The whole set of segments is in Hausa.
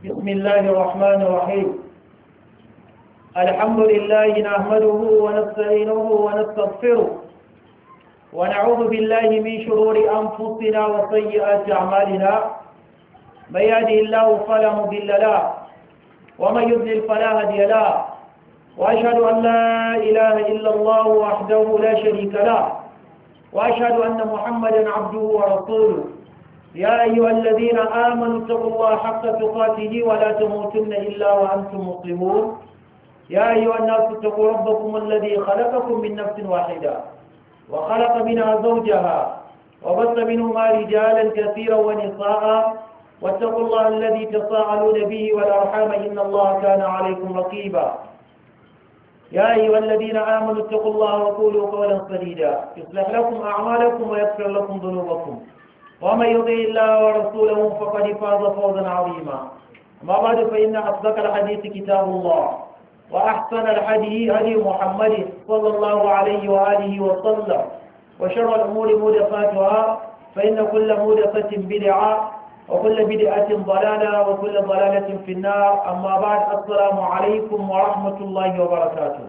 بسم الله الرحمن الرحيم. الحمد لله نحمده ونستعينه ونستغفره ونعوذ بالله من شرور أنفسنا وسيئات أعمالنا. من يهده الله فلا مضل له ومن يضلل فلا هادي له، وأشهد أن لا إله إلا الله وحده لا شريك له، وأشهد أن محمدا عبده ورسوله. يا أيها الذين آمنوا اتقوا الله حق تقاته ولا تموتن إلا وأنتم مسلمون. يا أيها الناس اتقوا ربكم الذي خلقكم من نفس واحدة وخلق منها زوجها وبث منهما رجالا كثيرا ونساء، واتقوا الله الذي تساءلون به والأرحام إن الله كان عليكم رقيبا. يا أيها الذين آمنوا اتقوا الله وقولوا قولا سديدا يصلح لكم أعمالكم ويغفر لكم ذنوبكم، ومن يطع الله ورسوله فقد فاز فوزا عظيما. أما بعد فإن أصدق الحديث كتاب الله، وأحسن الحديث هدي محمد صلى الله عليه وآله وسلم، وشر الأمور محدثاتها فإن كل محدثة بدعة وكل بدعة ضلالة وكل ضلالة في النار. أما بعد، السلام عليكم ورحمة الله وبركاته.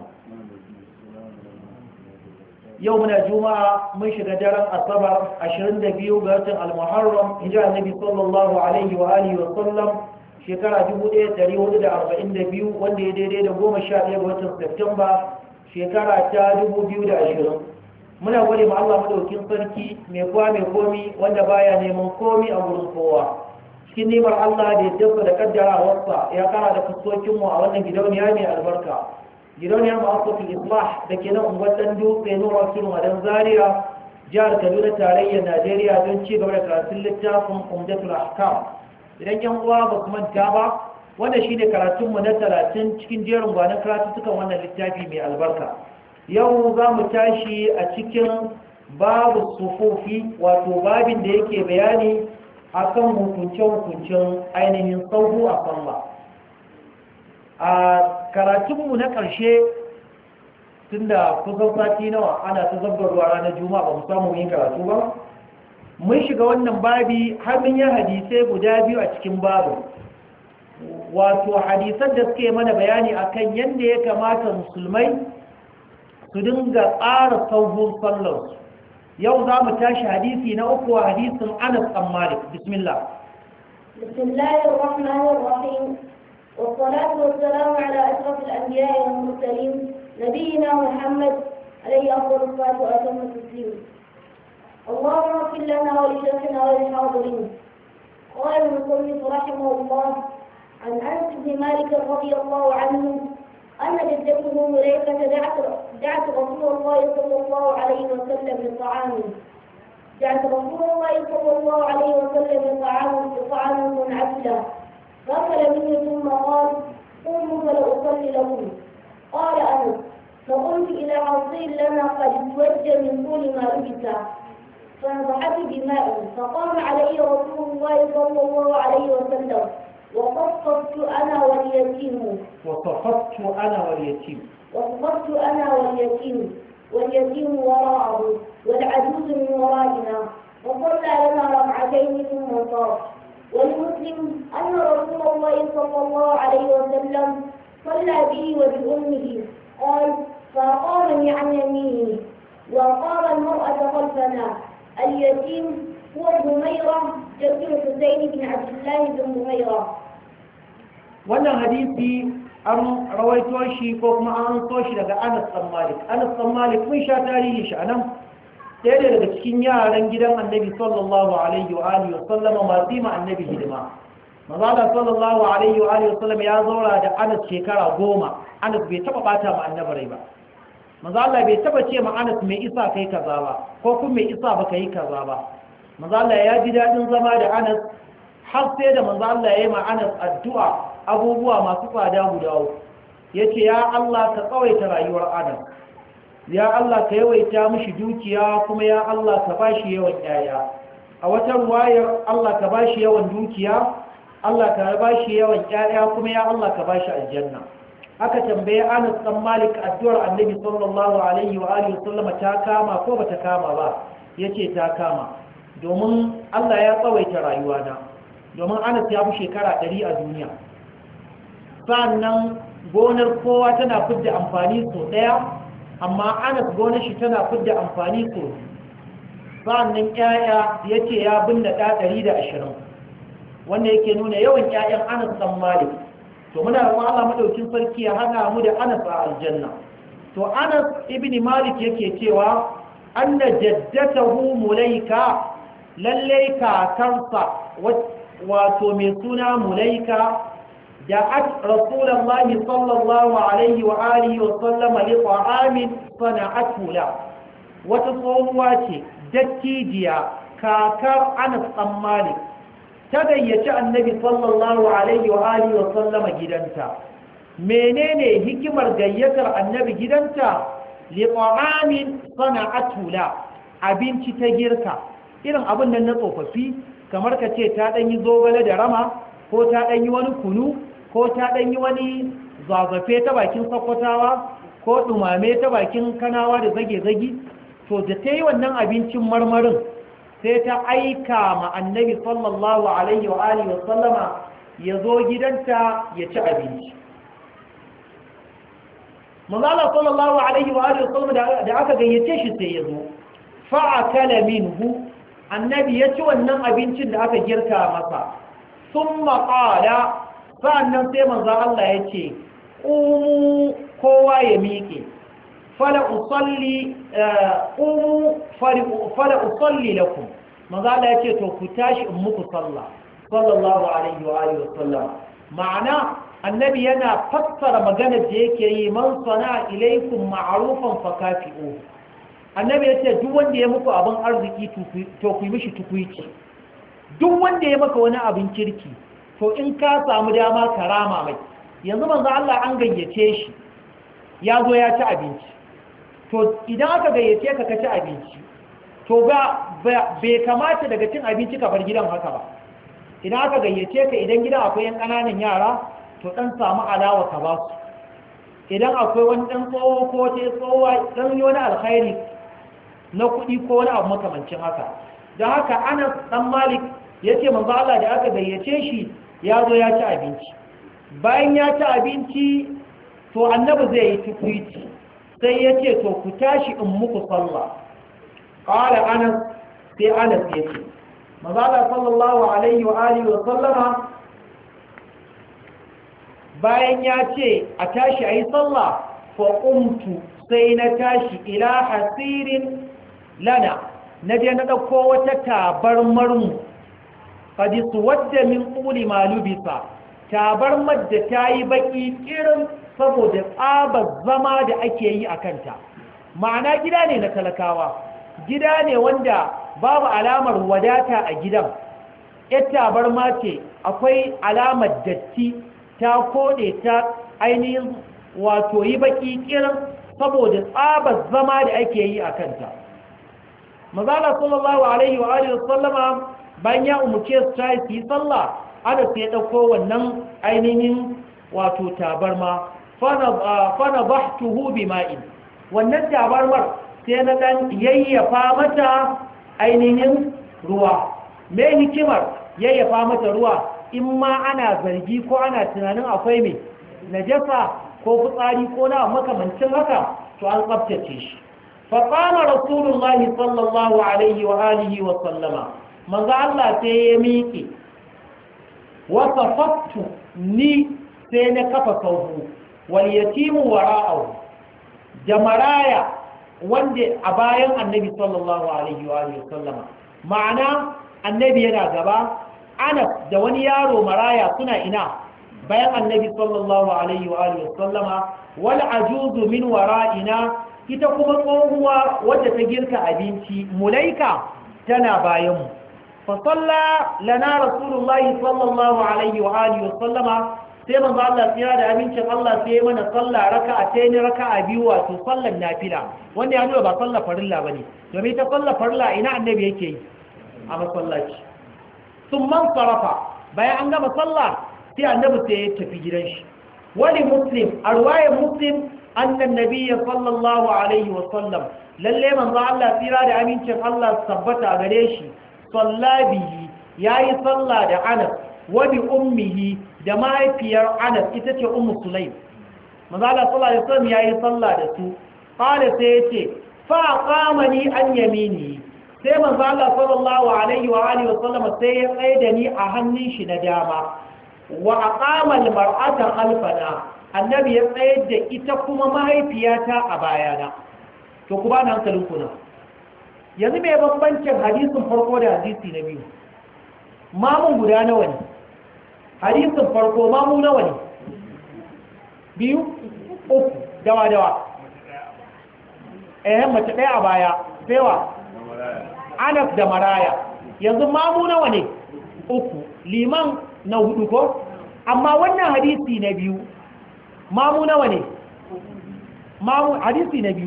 يومنا جمعة من شهر الصبر 22 ga المحرم هجرة النبي صلى الله عليه وآله وسلم shekara 1442 wanda ya daidai da 11 ga watan Septemba shekara ta 2020. Muna gode ma Allah madaukin sarki mai kowa mai komi wanda baya neman komi a gurin kowa. Cikin nimar Allah da ya dafa da kaddarawarsa ya kara da fuskokinmu a wannan gidauniya mai albarka. Gidauniyar ma'aikatan Islah da ke nan unguwar ɗan dutse Nura Sulu Madan Zaria, jihar Kaduna tarayyar Najeriya, don ci gaba da karatun littafin Umdatul Ahkam. Idan yan uwa ba su manta ba, wanda shine karatunmu na 30 cikin jerin gwanon karatuttukan wannan littafi mai albarka. Yau za mu tashi a cikin babu sufufi, wato babin da yake bayani akan hukunce-hukuncen ainihin sauhu a sallah. A karatunmu na ƙarshe, tun da kusan sati nawa ana ta zabgarwa ranar juma'a ba mu samu yin karatu ba, mun shiga wannan babi har mun yi hadisai guda biyu a cikin babu, wato hadisan da suke mana bayani akan yadda ya kamata musulmai su dinga tsara sauhun sallarsu. yau za mu tashi hadisi na uku a hadisin Anas bin Malik. Bismillah. Bismillahir Rahmanir Rahim. والصلاة والسلام على أشرف الأنبياء والمرسلين نبينا محمد عليه أفضل الصلاة وأتم التسليم. اللهم اغفر لنا ولشيخنا وللحاضرين. قال المصنف رحمه الله عن أنس بن مالك رضي الله عنه أن جدته مليكة دعت رسول الله صلى الله عليه وسلم لطعامه. دعت رسول الله صلى الله عليه وسلم لطعام منعزلة، فأكل منه ثم قال: قوموا فلأصلي لكم. قال أنس: فقمت إلى عصير لنا قد اسود من طول ما لبس، فنضحت بماء، فقام علي رسول الله صلى الله عليه وسلم وصففت أنا واليتيم واليتيم وراءه والعجوز من ورائنا، وصلى لنا ركعتين ثم انصرف. ولمسلم أن رسول الله صلى الله عليه وسلم صلى به وبأمه، قال: فأقام عن يمينه وأقام المرأة خلفنا. اليتيم هو بميرة جد الحسين بن عبد الله بن بميرة. wannan hadisi an rawaito shi ko kuma an so shi daga Anas bin Malik. Anas bin Malik mun sha tarihi shi anan, ɗaya daga cikin yaran gidan Annabi sallallahu alaihi wa alihi wa sallama masu yi ma Annabi hidima. Manzo sallallahu alaihi wa alihi wa sallam ya zaura da Anas shekara 10. Anas bai taba bata ma Annabi rai ba. Manzo Allah bai taba ce ma Anas mai isa kai kaza ba, ko kuma mai isa baka yi kaza ba. Manzo Allah ya ji dadin zama da Anas har sai da manzo Allah ya yi ma Anas addu'a abubuwa masu tsada guda uku. Yace ya Allah ka tsawaita rayuwar Anas, ya Allah ka yawaita mishi dukiya, kuma ya Allah ka bashi yawan yaya. A wata ruwayar Allah ka bashi yawan dukiya, Allah ka bashi yawan yaya, kuma ya Allah ka bashi aljanna. Aka tambaye Anas dan Malik addu'ar Annabi sallallahu alaihi wa alihi wasallama ta kama ko bata kama ba. Yace ta kama, domin Allah ya tsawaita rayuwana, domin Anas ya fi shekara 100 a duniya. Sannan gonar kowa tana fidda amfani so ɗaya, amma Anas gonar shi tana fidda amfani so. Sannan ƴaƴa yace ya binne ɗa 120, wanda yake nuna yawan ƴaƴan Anas dan Malik. To muna roƙon Allah madaukin sarki ya hana mu da Anas a aljanna. To Anas ibn Malik yake cewa anna jaddatahu Mulaika, lalle kakarsa wato mai suna Mulaika da'at Rasulullahi sallallahu alaihi wa alihi wa sallama li ta'amin sana'atu la. Wata tsohuwa ce dattijiya kakar Anas dan Malik ta gayyaci Annabi sallallahu alaihi wa alihi wa sallama gidanta. Menene hikimar gayyatar Annabi gidanta? Li ta'amin sana'atu la, abinci ta girka, irin abin nan na tsofaffi, kamar ka ce ta dan yi zogale da rama, ko ta dan yi wani kunu, ko ta dan yi wani zagafe ta bakin sakkwatawa, ko dumame ta bakin kanawa da zage-zage. To da ta yi wannan abincin marmarin sai ta aika ma Annabi sallallahu alaihi wa alihi wa sallama ya zo gidanta ya ci abinci. Manzala sallallahu alaihi wa alihi wa sallama da aka gayyace shi sai ya zo, fa'akala minhu, Annabi ya ci wannan abincin da aka girka masa. Summa qala, sa'annan sai manzo Allah ya ce, qumu, kowa ya miƙe, fala usalli lakum. Manzo Allah ya ce to ku tashi in muku sallah, sallallahu alaihi wa alihi wasallam. Ma'ana Annabi yana fassara maganar da yake yi, man sana ilaikum ma'rufan fakafi'u. Annabi ya ce duk wanda ya muku abin arziki to ku yi mishi tukuici. Duk wanda ya maka wani abin kirki to in ka samu dama karama mai. Yanzu manzo Allah an gayyace shi ya zo ya ci abinci, to idan aka gayyace ka ci abinci to bai kamata daga cin abinci ka bar gidan haka ba. Idan aka gayyace ka, idan gidan akwai yan ƙananan yara to dan samu alawa ka ba su. Idan akwai wani dan tsoho ko ta tsohuwa dan yi wani alkhairi na kuɗi ko wani abu makamancin haka. Don haka Anas dan Malik ya ce manzo Allah da aka gayyace shi ya zo ya ci abinci. Bayan ya ci abinci to Annabi zai yi tukuiti, sai ya ce to ku tashi in muku sallah. Qala Anas, sai Anas ya ce manzo Allah sallallahu alaihi wa alihi wa sallama bayan ya ce a tashi ayi sallah, fa qumtu, sai na tashi ila hasirin lana, na je na ɗauko wata tabarmarmu fadisu wadda min ƙuli malubisa, tabarmar da ta yi baƙi irin saboda tsabar zama da ake yi a kanta. Ma'ana gida ne na talakawa, gida ne wanda babu alamar wadata a gidan. Yar tabarma ce, akwai alamar datti, ta koɗe ta ainihin wato yi baƙi irin saboda tsabar zama da ake yi a kanta. Mazala sallallahu alaihi wa alihi wasallama bayan ya umuce su ta yi sallah, ana sai dauko wannan ainihin wato tabarma, fana bahtuhu bima'in, wannan tabarmar sai na dan yayyafa mata ainihin ruwa. Me hikimar yayyafa mata ruwa? In ma ana zargi ko ana tunanin akwai mai najasa ko fitsari ko na makamancin haka, to an tsabtace shi. فقام رسول الله صلى الله عليه وآله وسلم من ذا الله تيميكي وصفت ني سينكف صوه واليتيم وراءه جمرايا وند أبايا النبي صلى الله عليه وآله وسلم معنى النبي ينا غبا أنا دواني يارو مرايا سنة إنا بيان النبي صلى الله عليه وآله وسلم والعجوز من ورائنا. Ita kuma tsohuwa wadda ta girka abinci, Mulaika, tana bayanmu. Fa salla lana Rasulullahi sallallahu alaihi wa alihi wa sallama, sai manzo Allah tsira da abincin Allah sai mana salla raka'a tayin raka'a biyu, wato sallan nafila, wanda ya nuna ba sallar farilla bane. Domin ta sallar farilla ina Annabi yake yi a masallaci. Summan sarafa, bayan an gama sallah sai Annabi sai ya tafi gidan shi. Wali Muslim, a ruwayar Muslim, أن النبي صلى الله عليه وسلم للي من ضع الله سيرا أمين شف الله ثبت عليه صلى به yayi sallah da Anas wa bi ummihi da mahaifiyar Anas ita ce ummu Sulaim manzo Allah sallallahu alaihi wasallam yayi sallah da su qala sai yace fa qamani an yamini sai manzo Allah sallallahu alaihi wa alihi wasallam sai ya tsaye da ni a hannun shi na dama wa aqama al-mar'ata khalfana annabi ya tsaye da ita kuma mahaifiyata a bayana to ku ba na hankalin ku na yanzu me bambancin hadisin farko da hadisi na biyu mamun guda nawa ne hadisin farko mamu nawa ne biyu uku dawa mace ɗaya a baya sewa Anas da maraya yanzu mamu nawa ne uku liman na hudu ko amma wannan hadisi na biyu mamu nawa ne mamu hadisi na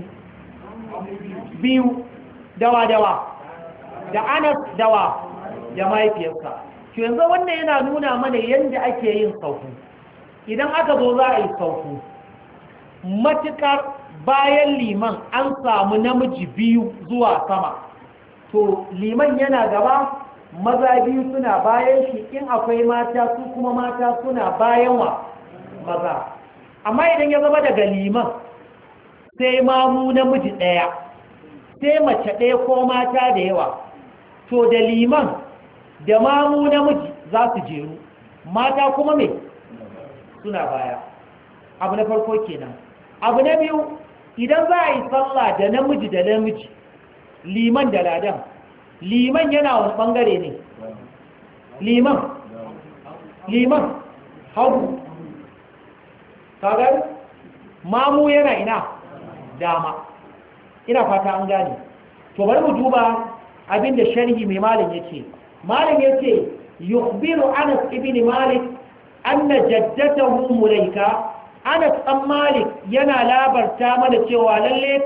biyu dawa da Anas dawa da mahaifiyarsa to yanzu wannan yana nuna mana yadda ake yin sauku idan aka zo za a yi sauku matukar bayan liman an samu namiji biyu zuwa sama to liman yana gaba maza biyu suna bayan shi in akwai mata su kuma mata suna bayan wa maza amma idan ya zama daga liman sai mamu namiji ɗaya sai mace ɗaya ko mata da yawa to da liman da mamu namiji za su jeru mata kuma me suna baya abu na farko kenan abu na biyu idan za a yi sallah da namiji da namiji liman da ladan liman yana wani bangare ne liman hagu kagar mamu yana ina dama ina fata an gane to bari mu duba abinda sharhi mai malin yace yukhbiru Anas ibn Malik anna jaddatahu Mulaika Anas dan Malik yana labarta mana cewa lalle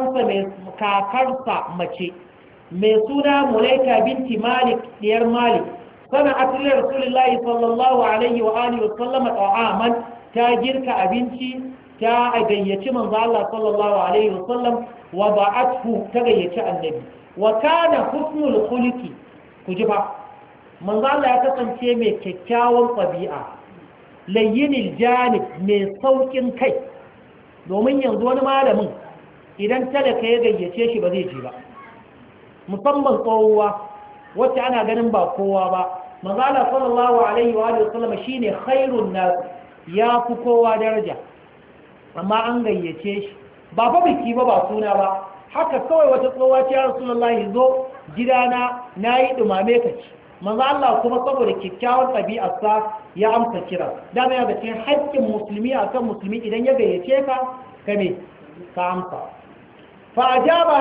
kakarsa mace mai suna Mulaika binti Malik diyar Malik sana'at li Rasulullahi sallallahu alaihi wa alihi wa sallam ta'aman ta girka abinci ta gayyaci manzo Allah sallallahu alaihi wa sallam wa ba'athu ta gayyaci annabi wa kana husnul khuluqi kujiba manzo Allah ya kasance mai kyakkyawan ɗabi'a layyinil janib mai saukin kai domin yanzu wani malamin idan talaka ya gayyace shi ba zai ji ba musamman tsohuwa wacce ana ganin ba kowa ba manzo Allah sallallahu alaihi wa sallam shine khairun nas ya fi kowa daraja amma an gayyace shi ba fa biki ba suna ba haka kawai wata tsohuwa ce ya Rasulullahi zo gidana nayi dumame ka ci manzo Allah kuma saboda kikkiawar ɗabi'arsa ya amsa kira dama ya ga cikin haƙƙin musulmi akan musulmi idan ya gayyace ka kame ka amsa fa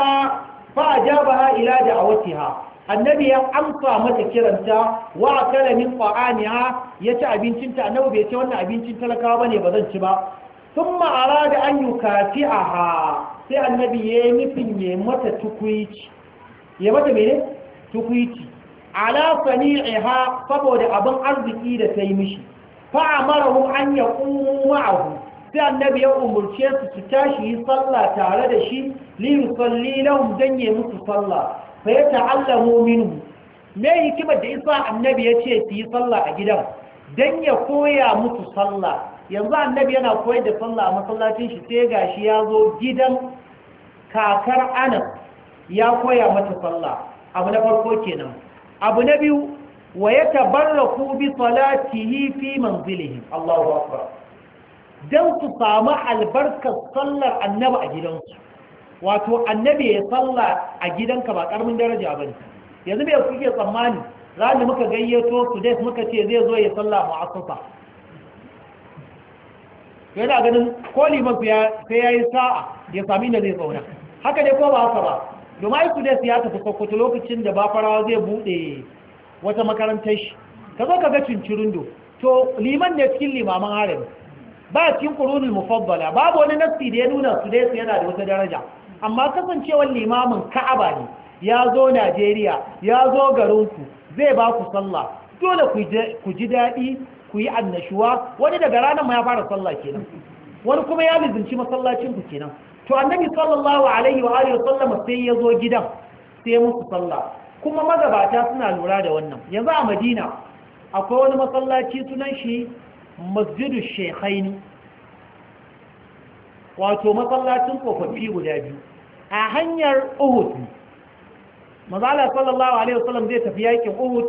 ajabaha ila da'awatiha annabi ya amsa mata kiranta wa akala min qa'aniha ya ci abincinta annabi bai ce wannan abincin talakawa bane ba zan ci ba thumma arada an yukafi'aha sai annabi ya nufin ya mata tukuici ya mata mene tukuici ala sani'iha saboda abin arziki da ta yi mishi fa'amarahu an yaqumu ma'ahu sai annabi ya umurce su tashi yi sallah tare da shi li yusalli lahum dan ya musu sallah fa yata'allamu minhu me hikimar da isa annabi ya ce su yi sallah a gidan dan ya koya musu sallah yanzu annabi yana koyar da sallah a masallacin shi sai gashi ya zo gidan kakar Anas ya koya mata sallah abu na farko kenan abu na biyu wa yatabarraku bi salatihi fi manzilihi Allahu akbar dan su samu albarkar sallar annabi a gidansu wato annabi ya salla a gidanka ba karamin daraja bane yanzu me kuke tsammani ranar muka gayyato su dai muka ce zai zo ya salla mu'assasa yana ganin ko liman sai yayi sa'a ya sami inda zai zauna haka ne ko ba haka ba domin ai su dai ya tafi Sokoto lokacin da ba farawa zai bude wata makarantar shi ka zo ka ga cincirindo to liman ne cikin limaman harami ba cikin qurunul mufaddala babu wani nafsi da ya nuna su dai yana da wata daraja amma kasancewar limamin Ka'aba ne ya zo Najeriya ya zo garinku zai ba ku sallah dole ku ji daɗi ku yi annashuwa wani daga ranar ma ya fara sallah kenan wani kuma ya lizinci masallacin ku kenan to annabi sallallahu alaihi wa alihi wasallam sai ya zo gidan sai musu sallah kuma magabata suna lura da wannan. Yanzu a Madina akwai wani masallaci sunan shi Masjidu Shekhaini, wato masallacin tsofaffi guda biyu a hanyar Uhud. Manzo sallallahu alaihi wasallam zai tafi yakin Uhud,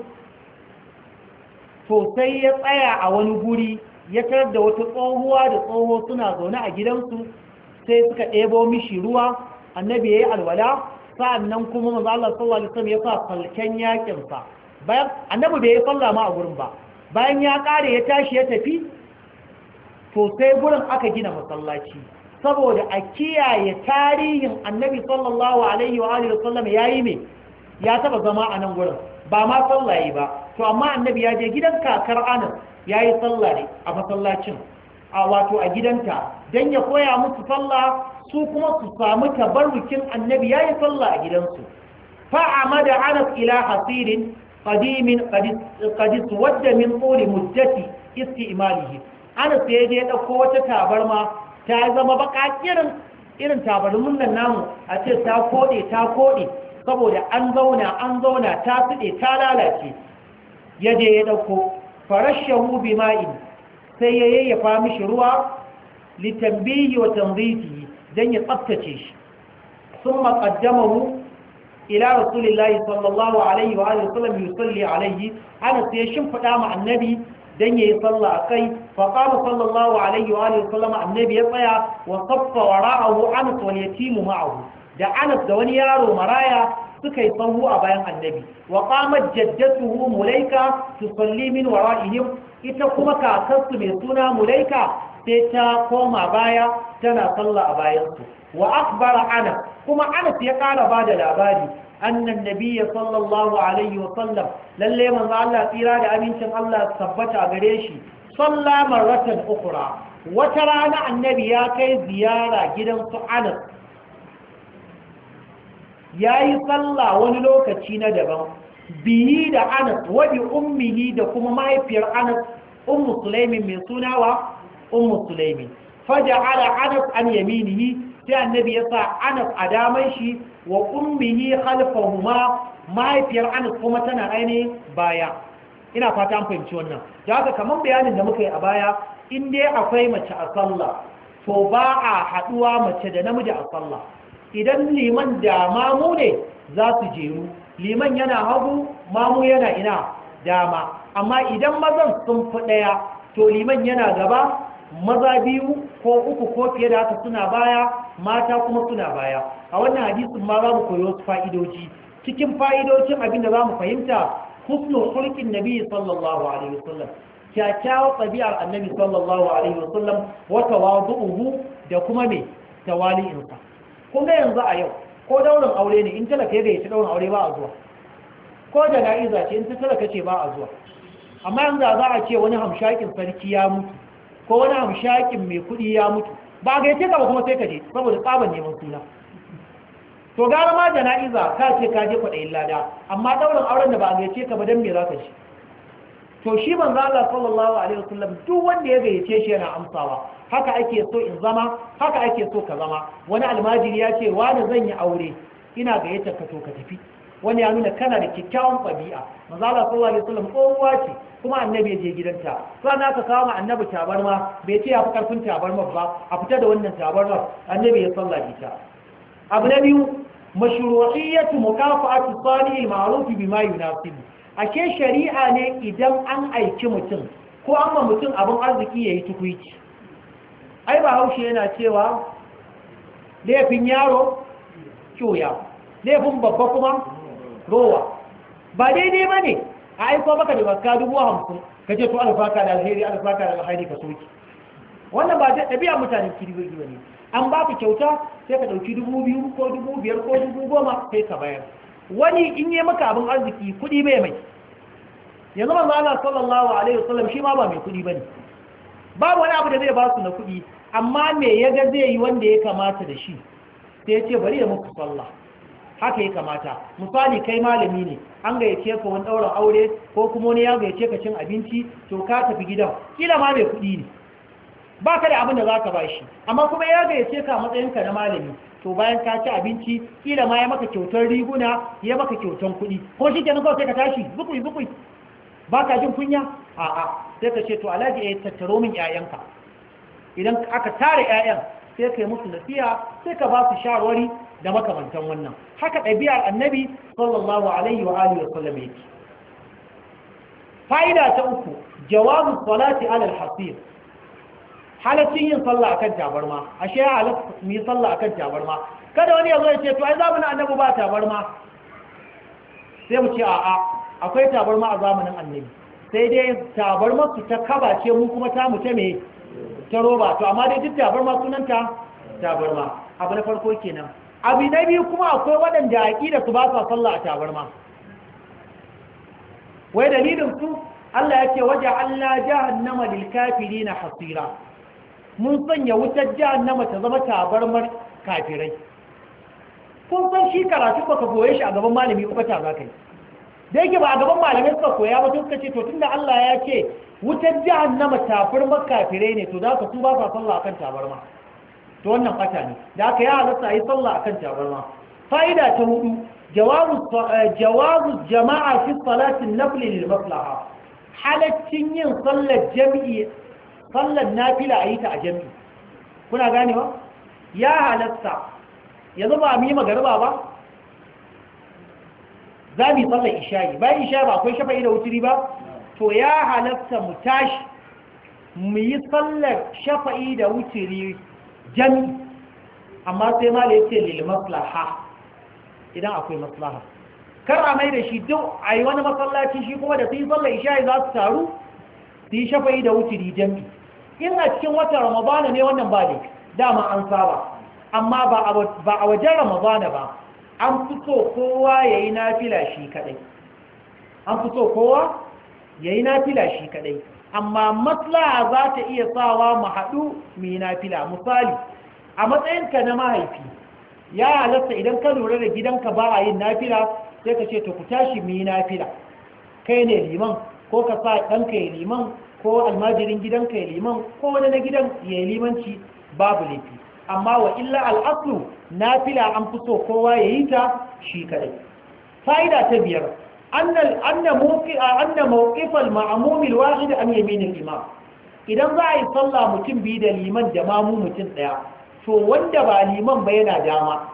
to sai ya tsaya a wani guri ya tarar da wata tsohuwa da tsoho suna zaune a gidansu, sai suka ɗebo mishi ruwa, annabi ya yi alwala, sa'annan kuma manzo Allah sallallahu alaihi wasallam ya sa falken yakin sa. Bayan annabi bai yi sallah ma a gurin ba, bayan ya kare ya tashi ya tafi, to sai gurin aka gina masallaci saboda a kiyaye tarihin annabi sallallahu alaihi wa alihi wasallam yayi me ya taba zama a nan gurin, ba ma sallaye ba. To amma annabi ya je gidan kakar Anas yayi sallah ne a masallacin, a wato a gidanta, dan ya koya musu sallah, su kuma su samu tabarrukin annabi yayi sallah a gidansu. فعمد أنس إلى حصير قديم قد اسود من طول مدة استئماله. أنس يجي يدقوا تتابرما تعزم بقى irin tabarmin nan namu a ce ta kode saboda an zauna ta fide ta lalace. Yaje ya dauko farashahu bima'in, sai ya yayyafa mishi ruwa litambihi wa tanzihi dan ya tsaftace shi. Thumma qaddamahu ila rasulillahi sallallahu alaihi wa alihi wasallam yusalli alaihi. Ana sai shimfida ma annabi dan yayi sallah akai. Fa qala sallallahu alaihi wa alihi wasallam, annabi ya tsaya wa saffa wara'ahu Anas wal yatimu ma'ahu. Da Anas da wani yaro maraya suka yi sahu a bayan annabi. Wa qamat jaddatuhu Mulaika tusalli min wara'ihim. Ita kuma kakarsu mai suna Mulaika sai ta koma baya tana sallah a bayansu. Wa akhbara Anas, kuma Anas ya kara bada labari, annan nabiyyi sallallahu alaihi wa sallam, lalle manzo Allah tsira da amincin Allah tabbata gare shi, salla marratan ukhra, wata rana annabi ya kai ziyara gidan su Anas, yayi sallah wani lokaci na daban, biyi da Anas wa bi ummihi, da kuma mahaifiyar Anas, ummu Sulaimin mai sunawa ummu Sulaimin. Faja'ala Anas an yaminihi, sai annabi ya sa Anas a daman shi, wa ummihi khalfahuma, mahaifiyar Anas kuma tana ainihin baya. Ina fata an fahimci wannan. Da haka kaman bayanin da muka yi a baya, in dai akwai mace a sallah, to ba a haduwa mace da namiji a sallah. Idan liman da mamu ne za su jeru, liman yana hagu, mamu yana ina dama. Amma idan mazan sun fi ɗaya, to liman yana gaba, maza biyu ko uku ko fiye da haka suna baya, mata kuma suna baya. A wannan hadisin ma za mu koyi wasu fa'idoji. Cikin fa'idojin abin da za mu fahimta, husnul khulqin nabi sallallahu alaihi wasallam, kyakkyawar ɗabi'ar annabi sallallahu alaihi wasallam, wa tawadu'uhu, da kuma me tawali'insa. Kun ga yanzu a yau, ko daurin aure ne, in talaka ya ci daurin aure ba a zuwa, ko jana'iza ce in ta talaka ce ba a zuwa. Amma yanzu za a ce wani hamshakin sarki ya mutu, ko wani hamshakin mai kuɗi ya mutu, ba ga yace ka ba kuma sai ka je saboda tsaban neman suna. To gara ma jana'iza ka ce ka je kwaɗayin lada, amma ɗaurin auren da ba a gayyace ka ba dan me za ka ji. To shi manzo Allah sallallahu alaihi wasallam duk wanda ya gayyace shi yana amsawa. Haka ake so in zama, haka ake so ka zama. Wani almajiri ya ce wani zan yi aure, ina gayyatar ka to ka tafi. Wani ya nuna kana da kyakkyawan ɗabi'a. Manzo Allah sallallahu alaihi wasallam kowa ce, kuma annabi ya je gidanta. Sannan aka kawo annabi tabarma, bai ce ya fi karfin tabarma ba, a fita da wannan tabarma, annabi ya salla ita. Abu na biyu, mashru'iyyatu mukafa'ati salihil ma'ruf bima yunasibu. Ake shari'a ne idan an aiki mutum ko an ma mutum abin arziki yayi tukuici. Ai ba Haushe yana cewa laifin yaro kyoya, laifin babba kuma rowa. Ba daidai ba ne a aiko maka da baka 50,000 ka ce to alfaka da alheri, alfaka da alheri ka soki. Wannan ba ɗabi'a mutanen kirgirgi ba ne. An ba ka kyauta sai ka ɗauki 2,000 ko 5,000 ko 10,000 sai ka bayar. Wani in yi maka abin arziki kuɗi bai mai. Yanzu manzo Allah sallallahu alaihi wasallam shi ma ba mai kuɗi bane. Babu wani abu da zai ba su na kuɗi, amma me ya ga zai yi wanda ya kamata da shi, sai ya ce bari ya muku sallah. Haka ya kamata. Misali kai malami ne, an gayyace ka wani ɗaurin aure ko kuma wani ya gayyace ka cin abinci, to ka tafi gidan, kila ma mai kuɗi ne. ba ka da abin da za ka ba shi amma kuma ya gayyace ka matsayinka na malami to bayan ka ci abinci kila ma ya maka kyautar riguna ya maka kyautar kuɗi ko shi kenan kawai sai ka tashi zukui ba ka jin kunya a'a sai ka ce to alhaji ya tattaro min 'ya'yanka idan aka tare 'ya'yan sai ka yi musu nasiha sai ka ba su shawarwari da makamantan wannan haka ɗabi'ar annabi sallallahu alaihi wa alihi wa sallam yake fa'ida ta uku jawabu salati ala al-hasir halaccin yin sallah akan tabarma ashe ya halatta mu yi sallah akan tabarma kada wani ya zo ya ce to ai zamanin annabi ba tabarma sai mu ce a'a akwai tabarma a zamanin annabi sai dai tabarma su ta kaba ce mu kuma ta mu ta me ta roba to amma dai duk tabarma sunanta tabarma abu na farko kenan abu na biyu kuma akwai waɗanda aqida su ba sa sallah a tabarma wai dalilin su Allah ya ce waje Allah jahannama lil kafirina hasira mun sanya wutar jahannama ta zama tabarmar kafirai kun san shi karatu baka koye shi a gaban malami ko ta za kai da yake ba a gaban malamai suka koya ba suka ce to tunda Allah ya ce wutar jahannama tabarmar kafirai ne to za ka su ba sa sallah akan tabarma to wannan fata ne da aka ya halatta yi sallah akan tabarma fa'ida ta hudu jawazu jama'a fi salatin nafl lil maslaha halaccin yin sallar jami'i sallar nafila a yi ta a jami'i kuna ganewa ya halatta yanzu ba mu yi magariba ba za mu yi sallar isha'i bayan isha'i ba akwai shafa'i da wuturi ba to ya halatta mu tashi mu yi sallar shafa'i da wuturi jami'i amma sai ma da yake lil maslaha idan akwai maslaha kar a mai da shi duk a yi wani masallaci shi kuma da su yi sallar isha'i za su taru su yi shafa'i da wuturi jami'i in a cikin watan ramadana ne wannan ba ne dama an saba amma ba a wajen ramadana ba an fito kowa ya yi nafila shi kadai an fito kowa ya yi nafila shi kadai amma maslaha za ta iya sawa mu haɗu mu yi nafila misali a matsayinka na mahaifi ya halatta idan ka lura da gidanka ba a yin nafila sai ka ce to ku tashi mu yi nafila kai ne liman ko ka sa ɗanka ya liman ko almajirin gidanka ya liman ko wani na gidan ya yi limanci babu laifi amma wa illa al'aslu nafila an fi so kowa ya yi ta shi kadai fa'ida ta biyar anna mawqifal ma'mum al-wahid an yamin al-imam idan za a yi sallah mutum biyu da liman da mamu mutum daya to wanda ba liman ba yana dama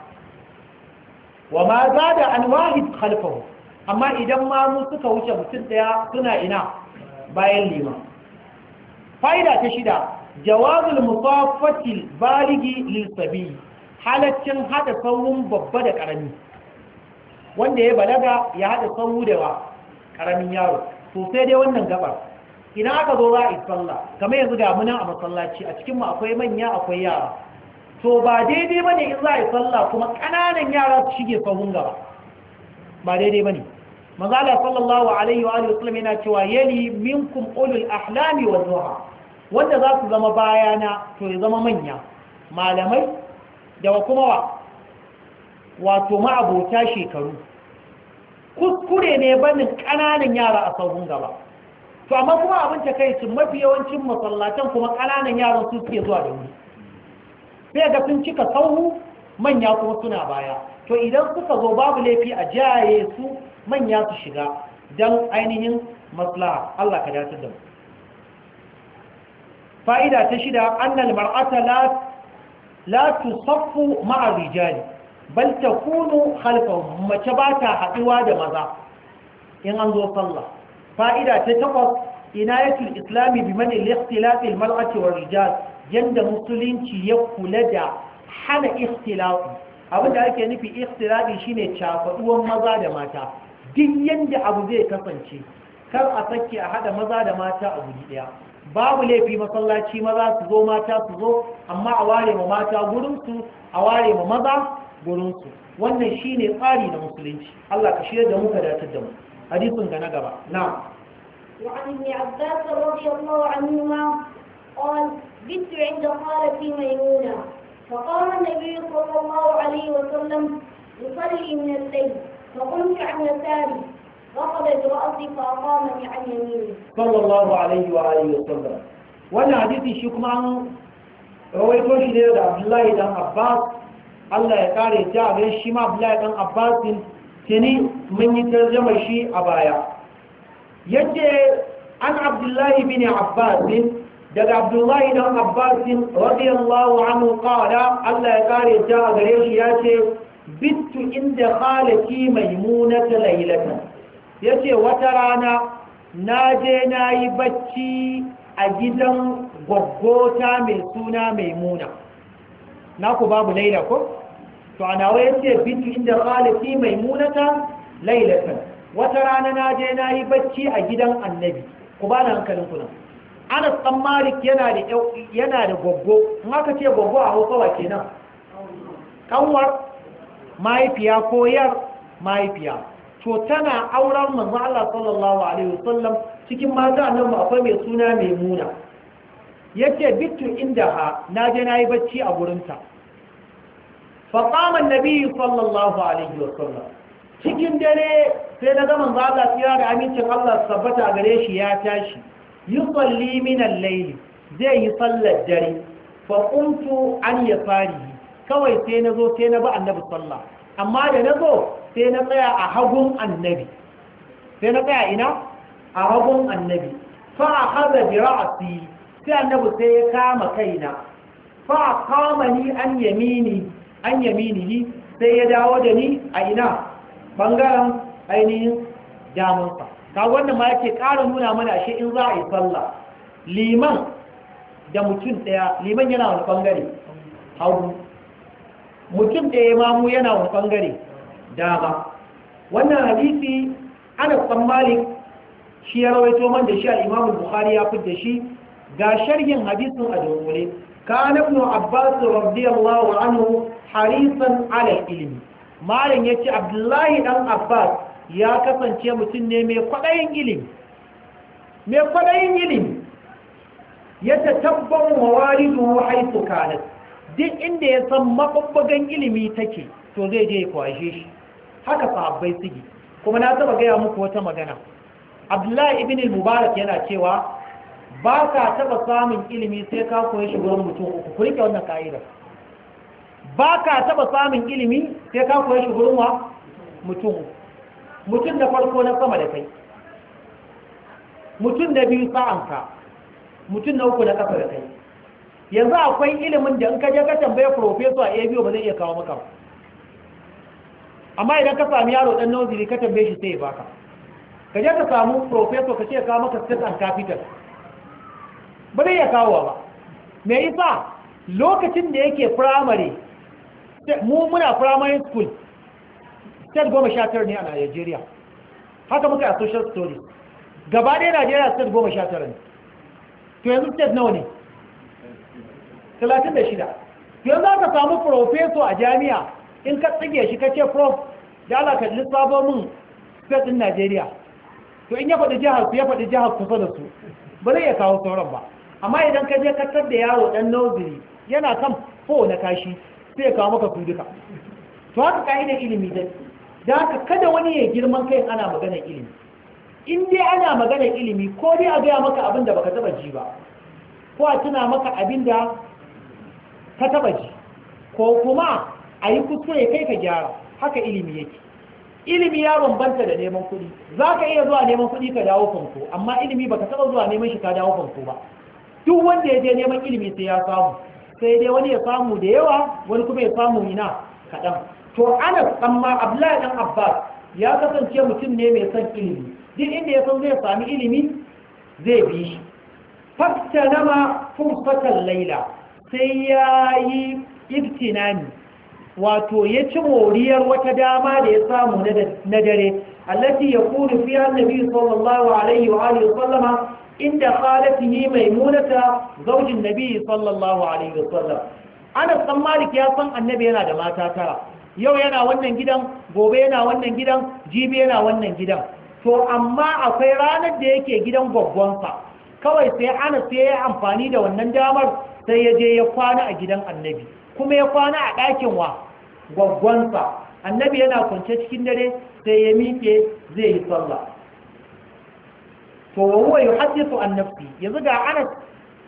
wa ma zada an wahid khalfahu amma idan mamu suka wuce mutum daya suna ina bayan liman fa'ida ta shida jawazul musaffatil baligi lil sabi halaccin hada sawun babba da karami wanda ya balaga ya hada sawu da wa karamin yaro to sai dai wannan gabar idan aka zo za a yi sallah kamar yanzu ga munan a masallaci a cikin mu akwai manya akwai yara to ba daidai bane in za a yi sallah kuma kananan yara su shige sahun gaba ba daidai bane manzo Allah sallallahu alaihi wa alihi wasallam yana cewa yali minkum ulul ahlami wan nuha wanda za su zama bayana to ya zama manya malamai da kuma wato ma'abota shekaru kuskure ne banin ƙananan yara a sauhun gaba to amma kuma abin takaicin mafi yawancin masallatan kuma ƙananan yaran su suke zuwa da wuri sai ga sun cika sauhu manya kuma suna baya to idan suka zo babu laifi a jaye su manya su shiga don ainihin maslaha Allah ka dace da mu fa'ida ta shida annal mar'ata la tusaffu ma'a rijali bal takunu khalfahum mace ba ta haduwa da maza in an zo sallah fa'ida ta takwas inayatul islami bi man al-ikhtilaf al-mar'ati wa rijal yanda musulunci ya kula da hana ikhtilafi abinda ake nufi ikhtilafi shine cafaduwan maza da mata duk yanda abu zai kasance kar a sake a hada maza da mata a guri daya babu laifi masallaci maza su zo mata su zo amma a ware ma mata gurinsu a ware ma maza gurinsu wannan shine tsari na musulunci Allah ka shirya da mu ka dace da mu hadisin ga na gaba na وعن ابن عباس رضي الله عنهما قال بت عند خالتي ميمونة فقام النبي صلى الله عليه وسلم يصلي من الليل فقمت عن يساري رقد برأسي فأقامني عن يميني صلى الله عليه وآله وسلم wannan hadisi shi kuma an rawaito shi ne da Abdullahi dan Abbas Allah ya kare ta ga shi ma Abdullahi dan Abbas tuni mun yi tarjuma shi a baya yace an Abdullahi bin Abbas daga Abdullahi dan Abbas radiyallahu anhu qala Allah ya kare ta gare shi yace bittu inda khalati maimunata laylatan yace wata rana naje nayi bacci a gidan gwaggota mai suna maimuna naku babu laila ko to ana waye ce bintu inda khalati maimunata lailatan wata rana naje nayi bacci a gidan annabi ku ba na hankalin ku nan Anas dan Malik yana da goggo in aka ce goggo a Hausa wa kenan kanwar mahaifiya ko yar mahaifiya to tana auren manzo Allah sallallahu alaihi wasallam cikin mata annabi akwai mai suna maimuna yace bitu indaha naje nayi bacci a gurinta fa qama annabi sallallahu alaihi wasallam cikin dare sai na ga manzo Allah tsira da amincin Allah tabbata gare shi ya tashi yusalli min al-layl zai yi sallar dare fa qumtu an yafari kawai sai nazo sai na ba annabi sallallahu amma da nazo sai na tsaya a hagun annabi sai na tsaya ina a hagun annabi fa akhadha bi ra'si sai annabi sai ya kama kaina fa qamani an yaminihi sai ya dawo da ni a ina bangaren ainihin damansa ka wannan ma yake ƙara nuna mana shi in za a yi sallah liman da mutum ɗaya liman yana wani bangare hagu mutum ɗaya mamu yana wani bangare dama wannan hadisi Anas bin Malik shi ya rawaito man da shi al-Imam Bukhari ya fitar da shi ga sharhin hadisin a dole kana ibn Abbas radiyallahu anhu harisan ala ilmi malam yace Abdullahi dan Abbas ya kasance mutum ne mai kwadayin ilimi ya tatabbamu mawaridu haythu kanat duk inda ya san mabubbugan ilimi take to zai je ya kwashe shi haka sahabbai suke kuma na taba gaya muku wata magana Abdullahi ibn al-Mubarak yana cewa ba ka taba samun ilimi sai ka koyi shi gurin mutum uku ku rike wannan ka'ida ba ka taba samun ilimi sai ka koyi shi gurin wa mutum uku mutum da farko na sama da kai mutum da biyu sa'anka mutum na uku na kasa da kai yanzu akwai ilimin da in ka je ka tambaye professor a ABO ba zai iya kawo maka ba amma idan ka sami yaro dan nozili ka tambaye shi sai ya baka ka je ka samu professor ka ce ya kawo maka state and capital ba zai iya kawo ba me yasa lokacin da yake primary mu muna primary school state 19 ne a Nigeria haka muka a social stories gaba ɗaya Nigeria state 19 ne to yanzu state nawa ne 36 yanzu aka samu professor a jami'a in ka tsige shi ka ce prof da Allah ka lissafo min state din Nigeria to in ya faɗi jihar ku ya faɗi jihar kusa da su ba zai iya kawo sauran ba amma idan ka je ka tar da yaro dan nursery yana kan fo na kashi sai ya kawo maka su duka to haka ka'idar ilimi da haka kada wani ya girman kai ana magana ilimi in dai ana magana ilimi ko dai a gaya maka abin da baka taba ji ba ko a tuna maka abin da ka taba ji ko kuma a yi kuskure kai ka gyara haka ilimi yake ilimi ya bambanta da neman kuɗi za ka iya zuwa neman kuɗi ka dawo fanko amma ilimi baka taba zuwa neman shi ka dawo fanko ba duk wanda ya je neman ilimi sai ya samu sai dai wani ya samu da yawa wani kuma ya samu ina kaɗan to Anas amma Abdullahi dan Abbas ya kasance mutum ne mai son ilimi duk inda ya san zai sami ilimi zai bi shi fattanama fursatan laila sai ya yi ibtinani wato ya ci moriyar wata dama da ya samu na dare allati yakunu fiha annabi sallallahu alaihi wa alihi wasallama inda khalatihi maimunata zaujin nabi sallallahu alaihi wasallam Anas dan Malik ya san annabi yana da mata tara yau yana wannan gidan gobe yana wannan gidan jibi yana wannan gidan to amma akwai ranar da yake gidan gwaggwansa kawai sai Anas sai ya amfani da wannan damar sai ya je ya kwana a gidan annabi kuma ya kwana a ɗakin wa gwaggwansa annabi yana kwance cikin dare sai ya miƙe zai yi sallah to wa huwa yuhaddithu an nafsi yanzu ga Anas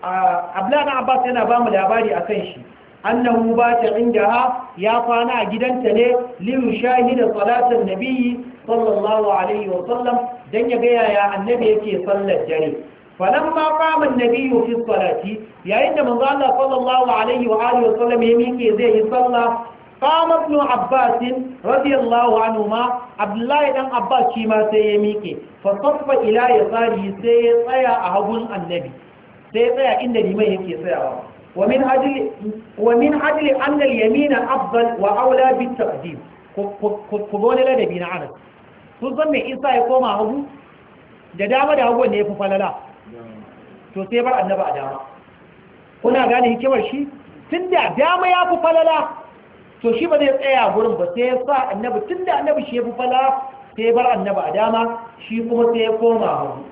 Abdullahi dan Abbas yana ba mu labari akan shi annahu bata indaha ya kwana a gidanta ne li yushahida salatan nabiyyi sallallahu alaihi wa sallam dan ya ga yaya annabi yake sallar dare falamma qama an-nabiyyu fi salati yayin da manzo Allah sallallahu alaihi wa alihi wa sallam ya miƙe zai yi sallah qama ibn Abbas radiyallahu anhuma Abdullahi dan Abbas shi ma sai ya miƙe fa saffa ila yasari sai ya tsaya a hagun annabi sai tsaya inda liman yake tsayawa ومن أجل أن اليمين أفضل وأولى بالتقديم كبون لدبي نعم تظن من إنسا يقوم أهو da dama da hagu ne ya fi falala to sai bar annaba a dama kuna gane hikimar shi tun da dama ya fi falala to shi ba zai tsaya gurin ba sai ya sa annabi tun da annabi shi ya fi falala sai bar annaba a dama shi kuma sai ya koma hagu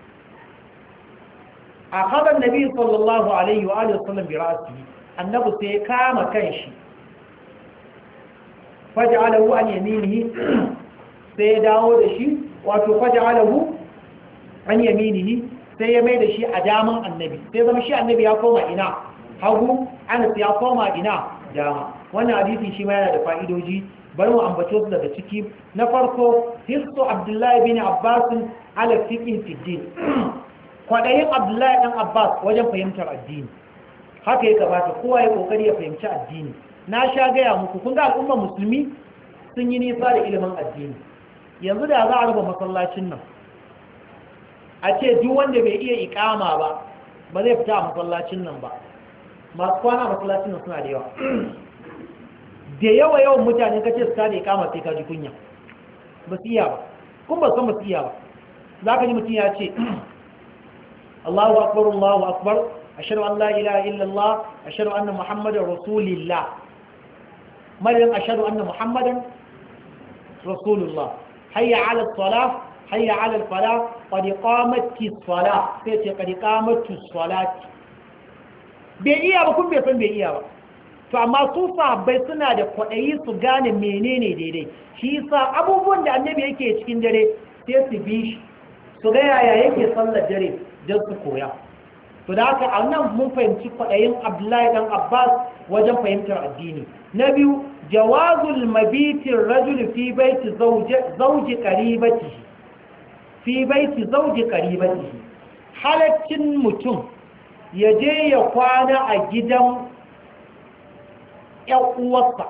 أخذ النبي صلى الله عليه وآله وسلم برأسه النبي سيكام كنشي فجعله عن يمينه سيداود شيء فجعله عن يمينه سيميد شيء أداما النبي سيزم شيء النبي يقوم إنا هو أنا سيقوم إنا داما وانا حديثي شيء ما ينا دفائدوجي bari mu ambace su daga ciki na farko hisu Abdullahi bin Abbas ala fiqh fi din kwaɗayin Abdullahi ɗan Abbas wajen fahimtar addini haka ya kamata kowa ya ƙoƙari ya fahimci addini na sha gaya muku kun ga al'ummar musulmi sun yi nisa da ilimin addini yanzu da za a raba masallacin nan a ce duk wanda bai iya iƙama ba zai fita a masallacin nan ba masu kwana masallacin nan suna da yawa da yawan mutane ka ce su tada iƙama sai ka ji kunya ba su iya ba kun ba san ba su iya ba za ka ji mutum ya ce الله أكبر الله أكبر أشهد أن لا إله إلا الله أشهد أن محمد رسول الله مريم أشهد أن محمد رسول الله حي على الصلاة حي على الفلاح قد قامت الصلاة سيتي قد قامت الصلاة بإيا بكم بيصن بإيا فأما صوفا بيصنا دا قدعي سغان منيني ديدي شيسا أبو بوند النبي يكي يتكين داري سيسي بيش سغايا يكي صلى داري don su koya to da haka a nan mun fahimci kwaɗayin Abdullahi dan Abbas wajen fahimtar addini na biyu jawazul mabitin rajul fi baiti zauji qaribatihi fi baiti zauji qaribatihi halaccin mutum ya je ya kwana a gidan ƴan uwarsa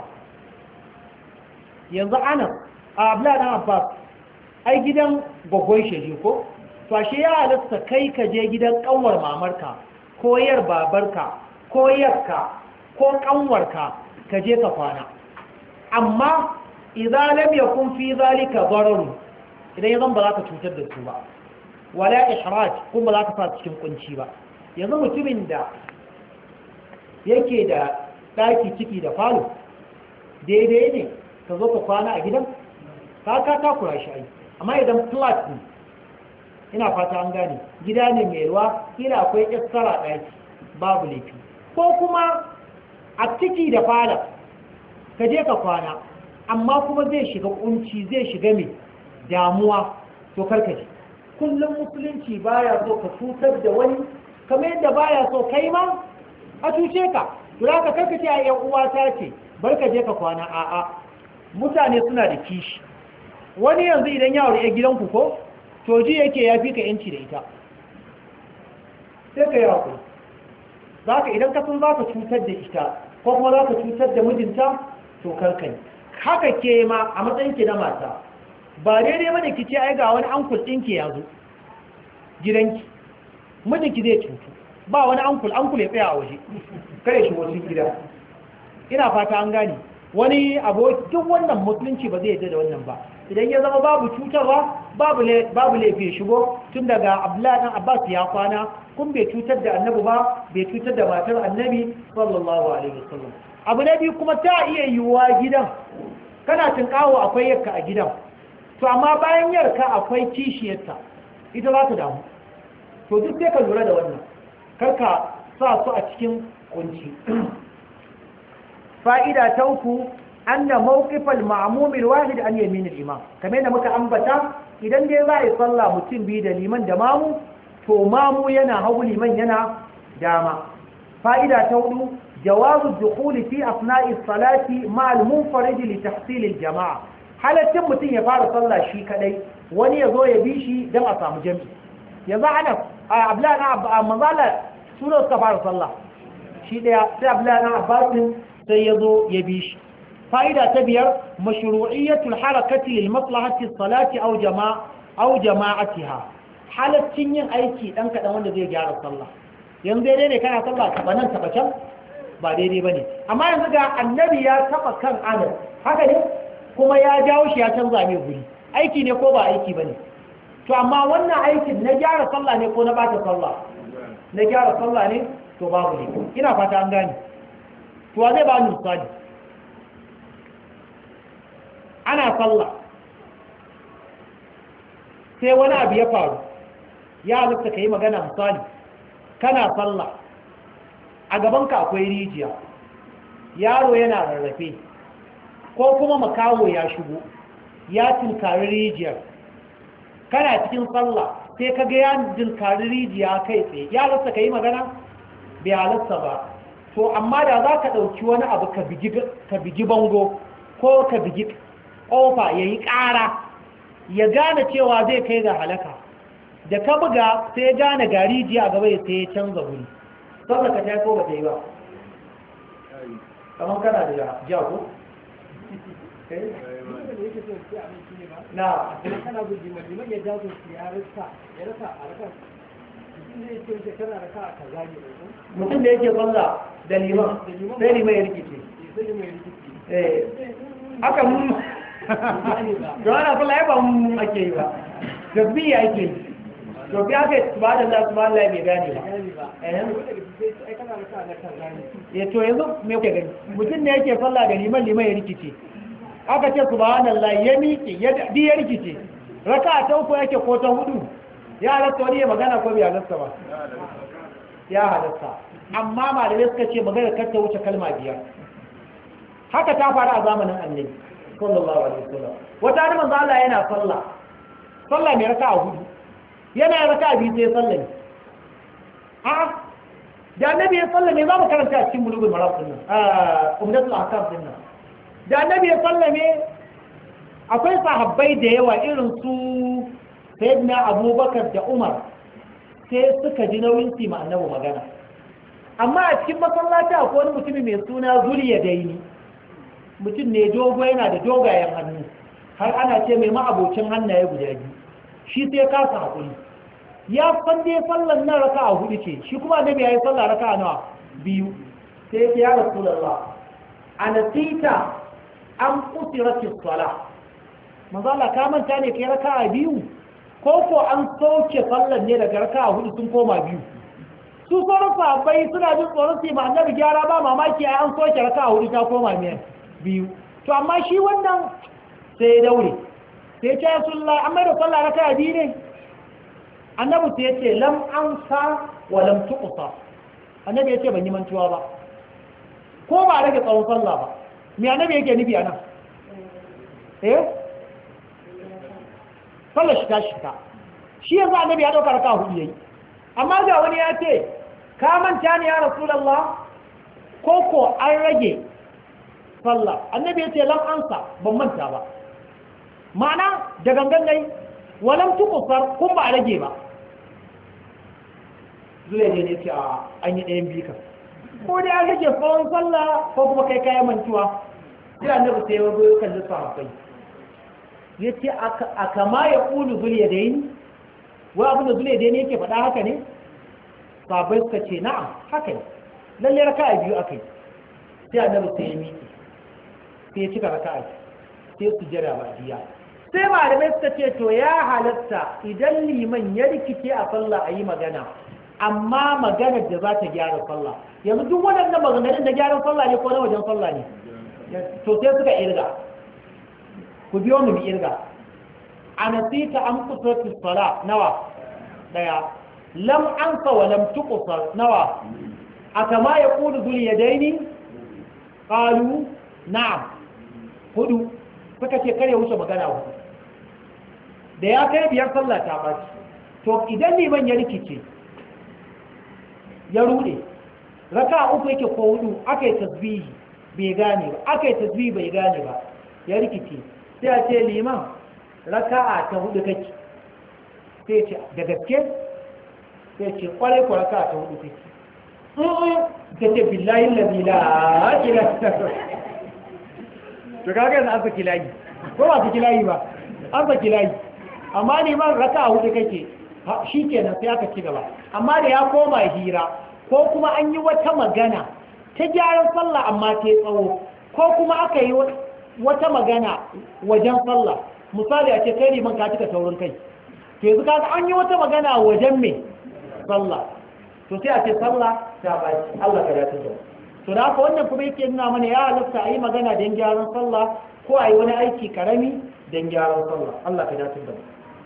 yanzu Anas Abdullahi dan Abbas ai gidan gogon shi ko fashe ya halatta kai ka je gidan kanwar mamarka ko yar babarka ko yarka ko kanwarka ka je ka kwana amma idan lam yakun fi zalika darar idan yanzu ba za ka cutar da su ba wala ihraj kuma ba za ka sa cikin kunci ba yanzu mutumin da yake da daki ciki da falo daidai ne ka zo ka kwana a gidan ka takura shi ai amma idan flat ne ina fata an gane gida ne mai ruwa kila akwai iskara ɗaki babu laifi ko kuma a ciki da fala ka je ka kwana amma kuma zai shiga kunci zai shiga mai damuwa to karkace kullum musulunci baya so ka cutar da wani kamar yadda baya so kai ma a cuce ka tura ka karkace a yan uwa ta ce bar ka je ka kwana a'a mutane suna da kishi wani yanzu idan ya aure gidanku ko to ji yake ya fi ka yanci da ita sai ka yi haƙuri za ka idan kasan za ka cutar da ita ko kuma za ka cutar da mijinta to karkai haka ke ma a matsayinki na mata ba daidai mana ki ce ai ga wani ankul ɗinki ya zo gidanki mijinki zai cutu ba wani ankul ya tsaya a waje kare shi wasu gida ina fata an gane wani abu duk wannan musulunci ba zai yadda da wannan ba idan ya zama babu cutarwa babu laifi shigo tun daga Abdullahi dan Abbas ya kwana kun bai cutar da annabi ba bai cutar da matar annabi sallallahu alaihi wasallam abu na biyu kuma ta iya yiwuwa gidan kana tunkawo akwai yarka a gidan to amma bayan yarka akwai kishiyarta ita za ta damu to duk sai ka lura da wannan karka sa su a cikin kunci fa'ida ta uku anna mawqifal ma'mum alwahid an yamin al-imam kamar yadda muka ambata idan dai za a yi sallah mutum biyu da liman da mamu to mamu yana hagu liman yana dama. fa'ida ta hudu jawazu dukhuli fi asna'i salati ma'al munfarid li tahsil al jama'a halaccin mutum ya fara sallah shi kadai wani ya zo ya bi shi dan a samu jami'i yanzu ana abdullahi manzala suna suka fara sallah shi daya sai abdullahi abbas sai ya zo ya bi shi. fa'ida ta biyar mashru'iyyatul harakati lil maslahati salati aw jama'atiha halaccin yin aiki dan kadan wanda zai gyara sallah yanzu daidai ne kana sallah taba nan taba can ba daidai bane amma yanzu ga annabi ya taba kan Anas haka ne kuma ya jawo shi ya canza mai guri aiki ne ko ba aiki bane to amma wannan aikin na gyara sallah ne ko na bata sallah na gyara sallah ne to babu ne ina fata an gane to zai ba ni misali ana sallah sai wani abu ya faru ya halitta ka yi magana misali kana sallah a gabanka akwai rijiya yaro yana rarrafe ko kuma makaho ya shigo ya tinkari rijiyar kana cikin sallah sai ka ga ya tinkari rijiya kai tsaye ya halitta ka yi magana bai halitta ba to amma da za ka ɗauki wani abu ka bigi bango ko ka bigi ƙofa ya yi ƙara ya gane cewa zai kai ga halaka da ka buga sai ya gane gari jiya a gaba ya sai ya canza wuri sallar ka ta yi ko ba ta yi ba kamar kana da jago na kana guji liman ya jago ya rasa a rakar mutum da yake sallah da liman sai liman ya rikice haka mun da wani sallah ya ba mun ake yi ba tasbihi ake yi to bi aka yi ba da Allah su ba Allah bai gane ba ya to yanzu me kuke gani mutum ne yake sallah da liman ya rikice aka ce subhanallah ya miƙe ya rikice raka ta uku yake ko ta hudu ya halatta wani ya magana ko bai halatta ba ya halatta amma malamai suka ce magana kar ta wuce kalma biyar haka ta faru a zamanin annabi sallallahu alaihi wasallam wata ne manzo Allah yana sallah mai raka'a hudu yana raka'a biyu sai sallah a da annabi ya sallah ne za mu karanta a cikin bulugul maram din nan umdatul ahkam din nan da annabi ya sallah ne akwai sahabbai da yawa irin su sayyidina abubakar da umar sai suka ji nauyin su ma annabi magana amma a cikin masallaci akwai wani mutumi mai suna Zuliya Daini mutum ne dogo yana da dogayen hannu har ana ce mai ma'abocin hannaye guda biyu shi sai kasa hakuri ya fande sallan nan raka'a hudu ce shi kuma annabi yayi sallah raka'a nawa biyu sai ya rasulullah anasita an qutirat as-salah manzo Allah ka manta ne kai raka'a biyu ko an sauke sallan ne daga raka'a hudu sun koma biyu su sauran sahabbai suna jin tsoron su ma annabi gyara ba mamaki ai an soke raka'a hudu ta koma biyu to amma shi wannan sai ya daure sai ya ce sallah amma da sallah raka'a biyu ne annabi sai ya ce lam ansa wa lam tuqsa annabi ya ce ban yi mantuwa ba ko ba rage tsawon sallah ba me annabi yake nufi anan sallar shika shi yanzu annabi ya dauka raka hudu yayi amma ga wani ya ce ka manta ne ya rasulullah ko an rage sallah annabi ya ce lam ansa ban manta ba ma'ana da gangan dai walam tuqsar kun ba rage ba zuwa ne ce an yi ɗayan bika ko dai an rage tsawon sallah ko kuma kai kayan mantuwa sai annabi sai ya goyo kan lissafa ya ce a kama ya ƙulu zuliya da yi wa abin da zuliya da yi yake faɗa haka ne sabai suka ce na'am haka ne lalle raka a biyu aka yi sai annabi sai ya miƙe sai ya cika raka a sai su jira ba biya sai malamai suka ce to ya halatta idan liman ya rikice a sallah a yi magana amma maganar da za ta gyara sallah yanzu duk waɗannan maganganun da gyaran sallah ne ko na wajen sallah ne to sai suka irga ku biyo mu irga anasita an kusurti sala nawa daya lam ansa wa lam tuqsar nawa akama yaqulu dhul yadaini qalu na'am hudu suka ce kare wuce magana hudu da ya kai biyar sallah ta baci to idan liman ya rikice ya rude raka'a uku yake ko hudu aka yi tasbihi bai gane ba aka yi tasbihi bai gane ba ya rikice sai a ce liman raka'a ta hudu kake sai ce da gaske sai ce kwarai ko raka'a ta hudu kake ta ce billahi lalzi la ila to kaga yanzu an saki layi ko ba saki layi ba an saki layi amma liman raka'a hudu kake shi kenan sai aka ci gaba amma da ya koma hira ko kuma an yi wata magana ta gyaran sallah amma ta tsawo ko kuma aka yi wata magana wajen sallah misali a ce kai liman ka cika taurin kai to yanzu kaga an yi wata magana wajen me sallah to sai a ce sallah ta baci Allah ka dace da to da haka wannan kuma yake nuna mana ya halatta a yi magana don gyaran sallah ko a yi wani aiki karami don gyaran sallah Allah ka dace da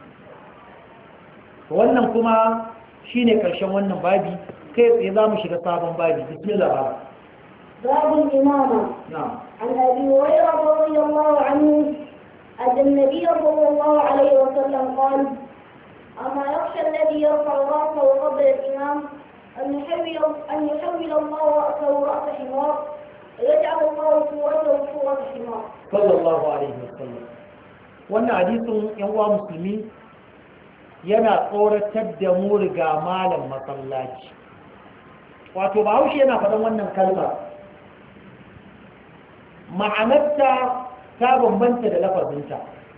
wannan kuma shine karshen wannan babi kai tsaye za mu shiga sabon babi bismillah باب الإمامة. نعم. عن أبي هريرة رضي الله عنه أن النبي صلى الله عليه وسلم قال: أما يخشى الذي يرفع رأسه قبل الإمام أن يحول الله رأسه رأس حمار ويجعل الله صورته صورة حمار. صلى الله عليه وسلم. وأن حديث ينوى مسلمين yana tsoratar da mu riga malam masallaci wato bahaushe yana faɗin wannan kalmar ma'anarta ta bambanta da lafazinta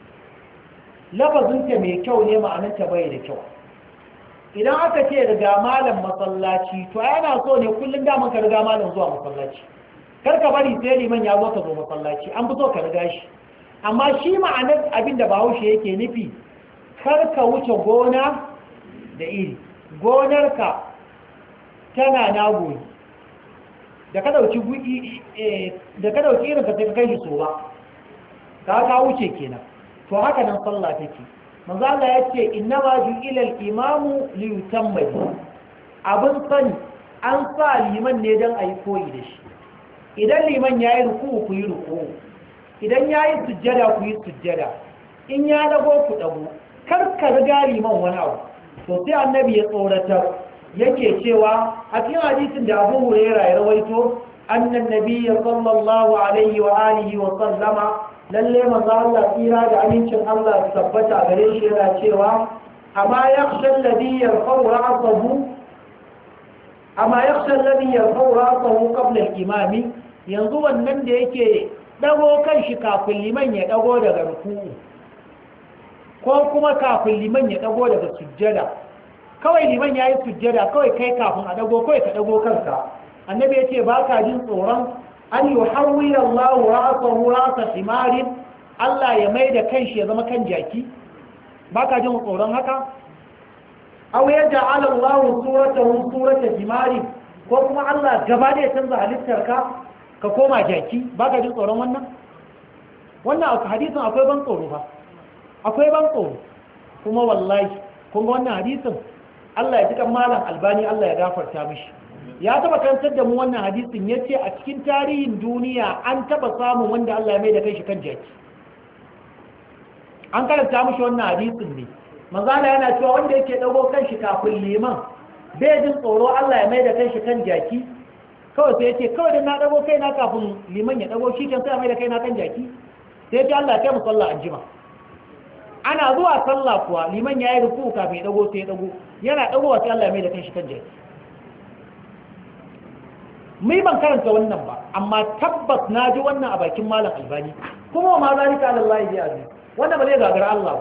mai kyau ne ma'anarta bai da kyau idan aka ce riga malam masallaci to yana so ne kullum daman ka riga malam zuwa masallaci kar ka bari sai liman ya zo ka zo masallaci an fi so ka riga shi amma shi ma'anar abin da bahaushe yake nufi kar ka wuce gona da iri gonarka tana nagoyi da ka dauki irin ka sai ka kai so ba ka wuce kenan to haka nan sallah take manzo Allah ya ce innama ju'ila al-imamu li yutamma abin sani an sa liman ne dan ayi koyi da shi idan liman yayi ruku ku yi ruku idan yayi sujjada ku yi sujjada in ya dago ku dago karka riga liman wani abu to sai annabi ya tsoratar yake cewa a cikin hadisin da Abu Hurairah ya rawaito annan nabiyyi sallallahu alaihi wa alihi wa sallama lalle manzo Allah tsira da amincin Allah tabbata gare shi yana cewa amma yakhsha alladhi yarfa'u ra'sahu qabla al-imam yanzu wannan da yake dago kan shi kafin liman ya dago daga ruku'u ko kuma kafin liman ya dago daga sujjada kawai liman ya yi sujjada kawai kai kafin a dago kawai ka dago kanka annabi ya ce ba ka jin tsoron an yi hawila Allah ra'asahu ra'asa himarin Allah ya mai da kanshi ya zama kan jaki ba ka jin tsoron haka aw ya ja'ala Allah suratahu surata himarin ko kuma Allah gaba da ya canza halittar ka koma jaki ba ka jin tsoron wannan hadisin akwai ban tsoro fa akwai ban tsoro kuma wallahi kun ga wannan hadisin Allah ya ji kan malam Albani Allah ya gafarta mishi ya taba kantar da mu wannan hadisin yace a cikin tarihin duniya an taba samun wanda Allah ya mai da kai shi kan jaki an karanta mishi wannan hadisin ne manzo Allah yana cewa wanda yake dago kan shi kafin liman bai jin tsoro Allah ya mai da kai shi kan jaki kawai sai yace kawai da na dago kai na kafin liman ya dago shi kan sai ya mai da kai na kan jaki sai yace Allah ya kai mu sallah anjima ana zuwa sallah kuwa liman ya yi ruku kafin ya dago sai ya dago yana dagowa sai Allah ya mai da kanshi kan jaki mai ban karanta wannan ba amma tabbas na ji wannan a bakin malam Albani kuma ma zalika alallahi bi aziz wannan ba zai gagara Allah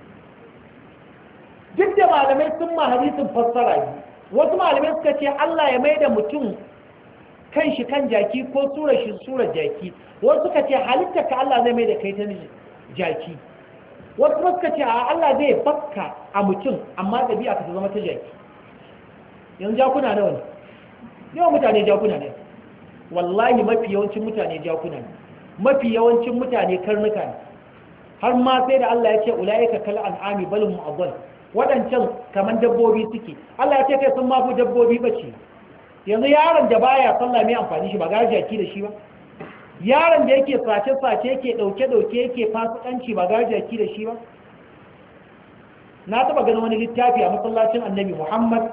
duk da malamai sun ma hadisin fassara yi wasu malamai suka ce Allah ya mai da mutum kan shi kan jaki ko surar shi surar jaki wasu suka ce halitta ka Allah zai mai da kai ta jaki wasu suka ce a Allah zai bakka a mutum amma ɗabi'a ka zama ta jaki yanzu jakuna nawa ne yawan mutane jakuna ne wallahi mafi yawancin mutane jakuna ne mafi yawancin mutane karnuka ne har ma sai da Allah ya ce ulaika kal an'ami bal hum adall wadancan kaman dabbobi suke Allah ya ce kai sun mafi dabbobi bace yanzu yaron da baya sallah mai amfani shi ba ga jaki da shi ba yaron da yake sace-sace yake dauke-dauke yake fasikanci ba ga jaki da shi ba na taba ganin wani littafi a masallacin annabi Muhammad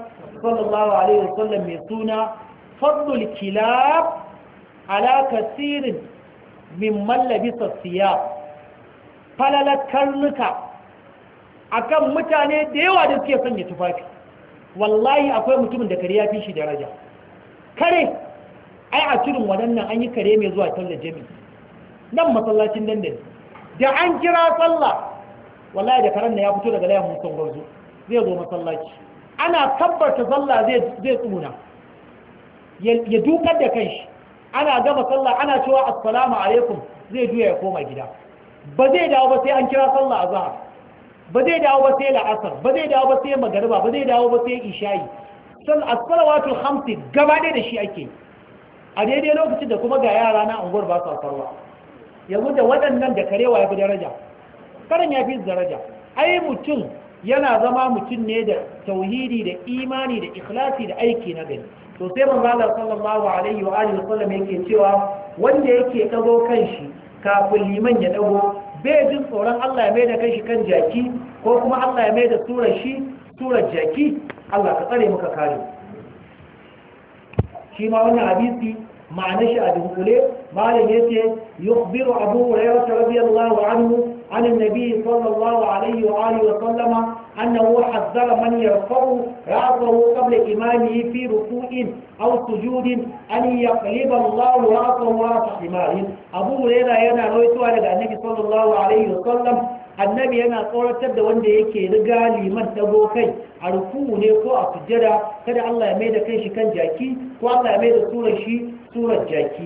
sallallahu alaihi wasallam mai suna fadlul kilab ala kasirin mimman labisa siyab, falalar karnuka akan mutane da yawa da suke sanya tufafi. Wallahi akwai mutumin da kare ya fi shi daraja. Kare ai a cikin waɗannan an yi kare mai zuwa sallar jami'i nan masallacin dandali da an kira sallah wallahi da karen da ya fito daga layan musan gwarzo zai zo masallaci ana kabbarta sallah zai tsuna ya dukar da kanshi ana gama sallah ana cewa assalamu alaikum zai juya ya koma gida. Ba zai dawo ba sai an kira sallah azhar, ba zai dawo ba sai la'asar, ba zai dawo ba sai magariba, ba zai dawo ba sai isha'i. As-salawatul khamsi gaba ɗaya da shi ake a daidai lokacin da kuma ga yara na unguwar ba su sallah. Yanzu da waɗannan da karewa ya fi daraja, karen ya fi daraja. Ai mutum yana zama mutum ne da tauhidi da imani da ikhlasi da aiki na gari. To sai manzo Allah sallallahu alaihi wa alihi wasallam yake cewa wanda yake dago kanshi kafin liman ya dago bai jin tsoron Allah ya mai da kanshi kan jaki ko kuma Allah ya mai da surar jaki. Allah ka tsare muka kare. Shi ma wannan hadisi ma'anar shi a dunkule malam yace yukhbiru Abu Hurairah radiyallahu anhu عن النبي صلى الله عليه وآله وسلم أنه حذر من يرفع رأسه قبل إمامه في ركوع أو سجود أن يقلب الله رأسه رأس حمار. أبو هريرة ينا رويتوا على النبي صلى الله عليه وسلم annabi yana tsoratar da wanda yake riga liman dago kai a ruku'u ne ko a sujjada kada Allah ya maida kai shi kan jaki ko Allah ya maida surar jaki.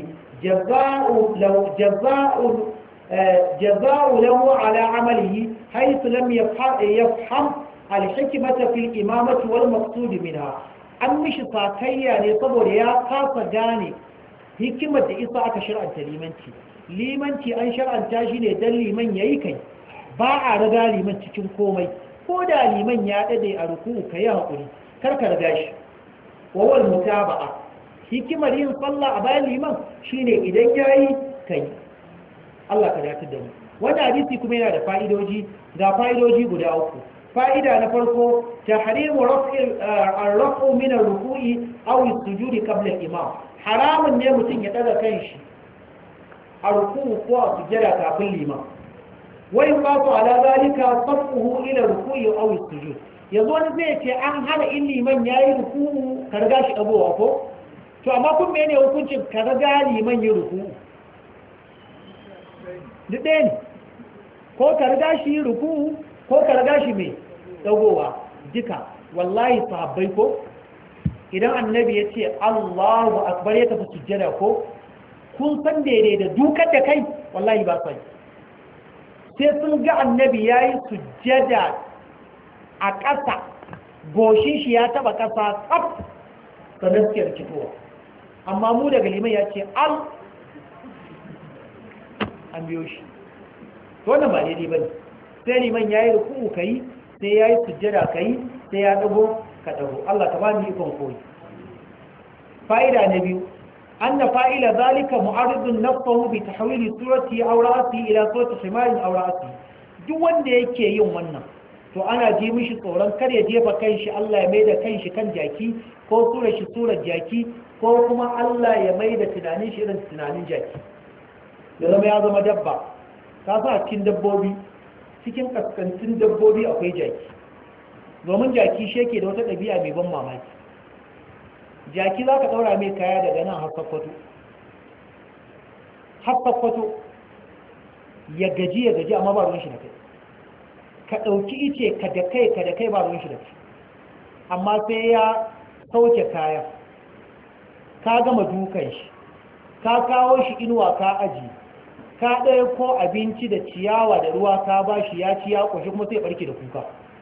جزاء له على عمله حيث لم يفهم الحكمة في الإمامة والمقصود منها. an mishi sakayya ne saboda ya kasa gane hikimar da isa aka shar'anta limanci an shar'anta shi ne don liman yayi kai ba a riga liman cikin komai ko da liman ya dade a ruku ka yi haƙuri karka riga shi wawal mutaba'a hikimar yin sallah a bayan liman shine idan yayi kai. Allah ka dace da mu. Wannan hadisi kuma yana da fa'idoji, ga fa'idoji guda uku. Fa'ida na farko, tahrimu ar-raf'u min ar-ruku'i aw as-sujudi qabla al-imam. Haramun ne mutum ya daga kanshi a ruku'u ko a sujada kafin liman. Wa yuqatu ala zalika safuhu ila ruku'i aw as-sujud. Yanzu wani zai ce an hana in liman yayi ruku'u ka riga shi dagowa ko? To amma kun mene hukuncin ka riga liman yi ruku'u? duk ɗaya ne ko ka riga shi ruku ko ka riga shi mai dagowa duka. Wallahi sahabbai ko idan annabi ya ce Allahu akbar ya tafi sujjada ko kun san daidai da dukar da kai wallahi ba sai sun ga annabi ya yi sujjada a ƙasa goshin shi ya taba ƙasa tsaf sannan suke rikitowa. Amma mu daga liman ya ce an biyo shi to wannan ba daidai bane. Sai liman yayi ruku'u kai, sai yayi sujjada kai, sai ya dago ka dago. Allah ta bani ikon koyi. Fa'ida na biyu, anna fa'ila zalika mu'arridun nafsuhu bi tahwili surati aw ra'si ila surati himarin aw ra'si. Duk wanda yake yin wannan to ana ji mishi tsoron kar ya jefa kanshi Allah ya maida kanshi kan jaki ko surar jaki ko kuma Allah ya maida tunanin shi irin tunanin jaki. Ya zama dabba. Ka sa cikin dabbobi, cikin kaskantun dabbobi akwai jaki. Domin jaki shi yake da wata ɗabi'a mai ban mamaki. Jaki za ka ɗaura mai kaya daga nan har Sakkwato ya gaji amma ba ruwan shi da kai. Ka ɗauki ice ka da kai ba ruwan shi da kai. Amma sai ya sauke kaya, ka gama dukan shi, ka kawo shi inuwa ka aji, ka ɗaya ko abinci da ciyawa da ruwa ka ba shi ya ci ya ƙoshi kuma sai ɓarke da kuka.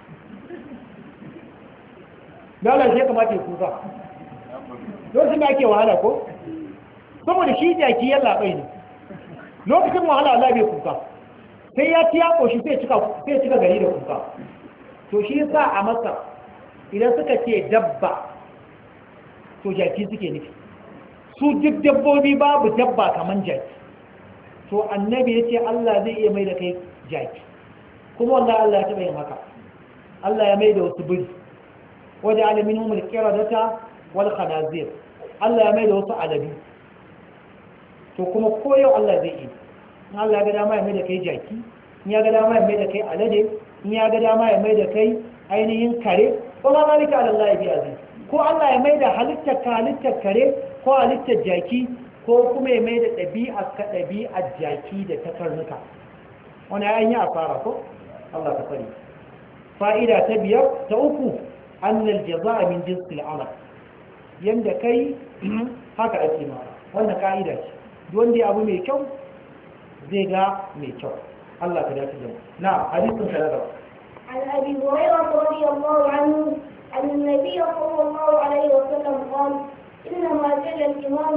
Dala shi ya kamata ya kuka. Lokacin da ake wahala ko? Saboda shi jaki ya labai ne. Lokacin wahala Allah bai kuka. Sai ya ci ya ƙoshi sai cika gari da kuka. To shi yasa a masa idan suka ce dabba to jaki suke nufi. Su duk dabbobi babu dabba kaman jaki. To annabi ya ce Allah zai iya mai da kai jaki. Kuma wallahi Allah ya taɓa yin haka. Allah ya mai da wasu biri. waja'ala minhum al-qiradata wal khanazir Allah ya mai da wasu aladu to kuma koyo Allah zai yi in Allah ya ga dama ya mai da kai jaki in ya ga dama ya mai da kai alade in ya ga dama ya mai da kai ainihin kare ko ma malika Allah ya biya zai ko Allah ya mai da halittar kare ko halittar jaki ko kuma ya mai da ɗabi'ar jaki da ta karnuka wani ya yi asara ko Allah ka sani fa'ida ta biyar ta uku annal jaza'a min jinsil amal yanda kai haka ake ma wannan ka'ida ce wanda ya abu mai kyau zai ga mai kyau Allah ka dace da mu na hadisin ka عن أبي هريرة رضي الله عنه أن النبي صلى الله عليه وسلم قال إنما جعل الإمام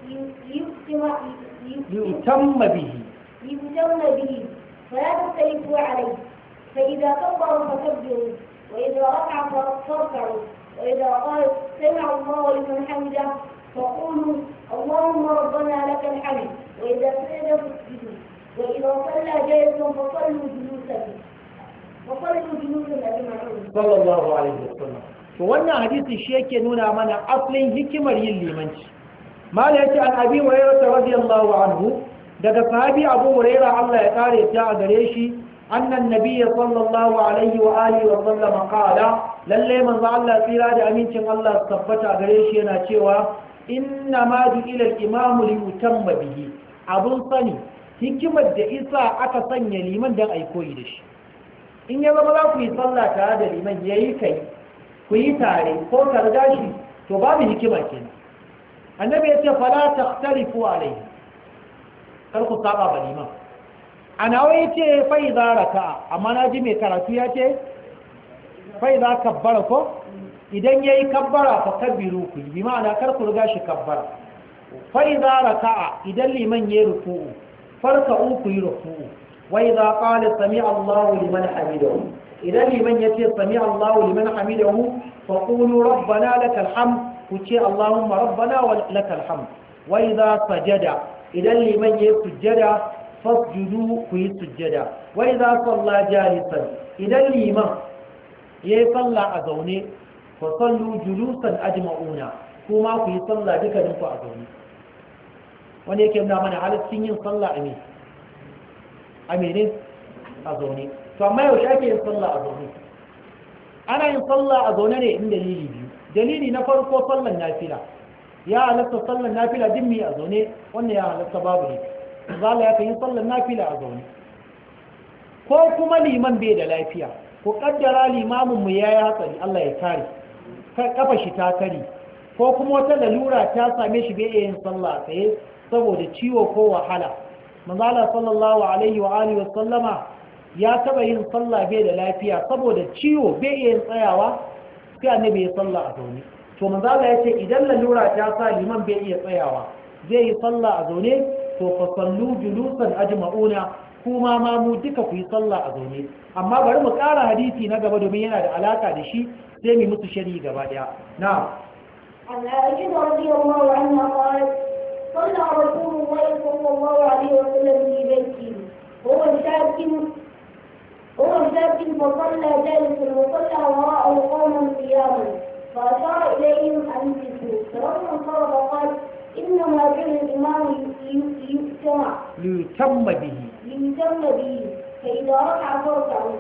ليتم به فلا تختلفوا عليه فإذا كبر فكبروا وإذا ركع فاركعوا وإذا قال سمع الله لمن حمده فقولوا اللهم ربنا لك الحمد وإذا سجد فاسجدوا وإذا صلى جالسا فصلوا جلوسا أجمعون صلى الله عليه وسلم to wannan hadisi shi yake nuna mana asalin hikimar yin limanci mala yace an abi hurairah radiyallahu anhu daga sahabi abu hurairah Allah ya kare ta a gare shi annan nabiyyi sallallahu alaihi wa alihi wa sallam qala lalle manzo Allah tsira da amincin Allah tabbata a gare shi yana cewa inna ma ila al-imam li yutamma bihi abun sani hikimar da isa aka sanya liman dan ai koyi da shi in ya zama za ku yi sallah tare da liman yayi kai ku yi tare ko ka riga shi to babu hikima kenan annabi ya ce fala takhtalifu alayhi kar ku saba ba liman ana wai ce fa idza raka'a amma naji mai karatu ya ce fa idza kabbara ko idan yayi kabbara fa kabbiru ku bi ma'ana kar ku riga shi kabbara fa idza raka'a idan liman yayi ruku'u farka'u ku yi ruku'u wa idza qala sami'a Allahu liman hamidahu idan liman ya ce sami Allahu liman hamidahu fa qulu rabbana lakal hamd ku ce Allahumma rabbana wa lakal hamd wa idza sajada idan liman ya sujjada fasjudu ku yi sujjada wa idza salla jalisan idan liman ya yi salla a zaune fa sallu julusan ajma'una kuma ku yi salla dukkanin ku a zaune wanda yake nuna mana halaccin yin salla a mene a zaune to amma yaushe ake yin sallah a zaune ana yin sallah a zaune ne in dalili biyu dalili na farko sallan nafila ya halatta sallan nafila din mi a zaune wannan ya halatta babu ne zalla ya yi sallan nafila a zaune ko kuma liman bai da lafiya ko kaddara limamin mu yayi hatsari Allah ya kare kafa shi ta kare ko kuma wata lalura ta same shi bai yin sallah tsaye saboda ciwo ko wahala manzo Allah sallallahu alaihi wa alihi wa sallama ya taba yin sallah bai da lafiya saboda ciwo bai yin tsayawa sai annabi ya sallah a zaune to manzo Allah ya ce idan lalura ta sa liman bai iya tsayawa zai yi sallah a zaune to fa sallu julusan ajma'una kuma ma mu duka ku yi sallah a zaune amma bari mu ƙara hadisi na gaba domin yana da alaka da shi sai mu musu shari gaba daya na'am عن عائشة رضي الله عنها قالت صلى رسول الله صلى الله عليه وسلم في بيته هو شاب فصلى جالسا وصلى وراءه قوما قياما فأشار إليهم أن يجلسوا فلما انصرف قال إنما جعل الإمام ليتم به فإذا ركع فاركعوا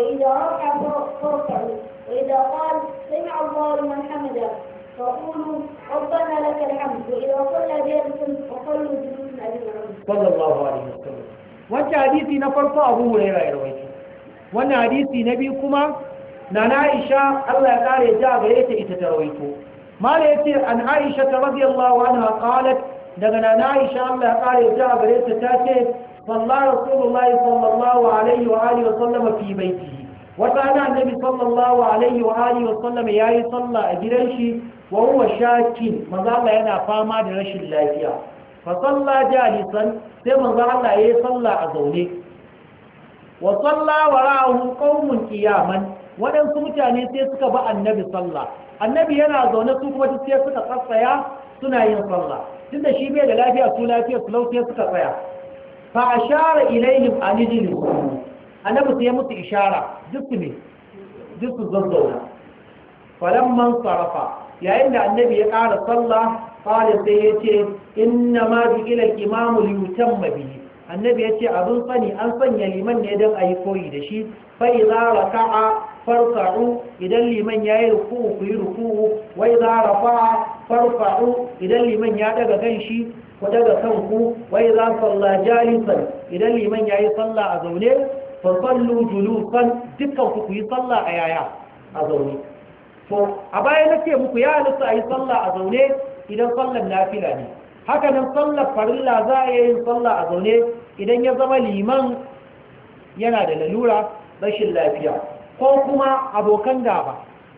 وإذا قال سمع الله لمن حمده فقولوا ربنا لك الحمد وإذا صلى جالسا فصلوا جلوسا أجمعون صلى الله عليه وسلم wacce hadisi na farko Abu Hurairah ya rawaito wannan hadisi na biyu kuma nana Aisha Allah ya kare ta gare ta ita ta rawaito mala yace an Aisha radhiyallahu anha qalat daga nana Aisha Allah ya kare ta gare ta tace sallallahu rasulullahi sallallahu alaihi wa alihi wa sallam fi baitihi wata ana annabi sallallahu alaihi wa alihi wa sallam yayi sallah a gidan shi wa huwa shakin manzo Allah yana fama da rashin lafiya fa salla jalisan sai manzo Allah yayi sallah a zaune wa salla wara'ahu qaumun qiyaman wadansu mutane sai suka ba annabi sallah annabi yana zaune su kuma sai suka tsatsaya suna yin sallah tunda shi bai da lafiya su lafiya su lauke suka tsaya fa ashara ilaihim an yajlisu annabi sai ya musu ishara duk su zazzauna falamman sarafa yayin da annabi ya ƙara sallah qala sai yace inna ma ju'ila al-imamu li yutamma bihi annabi yace abin sani an sanya liman ne dan ayi koyi da shi fa idza raka'a farfa'u idan liman yayi ruku'u ku yi ruku'u wa idza rafa'a farfa'u idan liman ya daga kanshi ku daga kanku wa idza salla jalisan idan liman yayi sallah a zaune fa sallu julusan dukkan ku yi sallah a yaya a zaune to a baya nace muku ya halatta ayi sallah a zaune idan sallar nafila ne haka nan sallar farilla za a yi sallah a zaune idan ya zama liman yana da lalura rashin lafiya ko kuma abokan gaba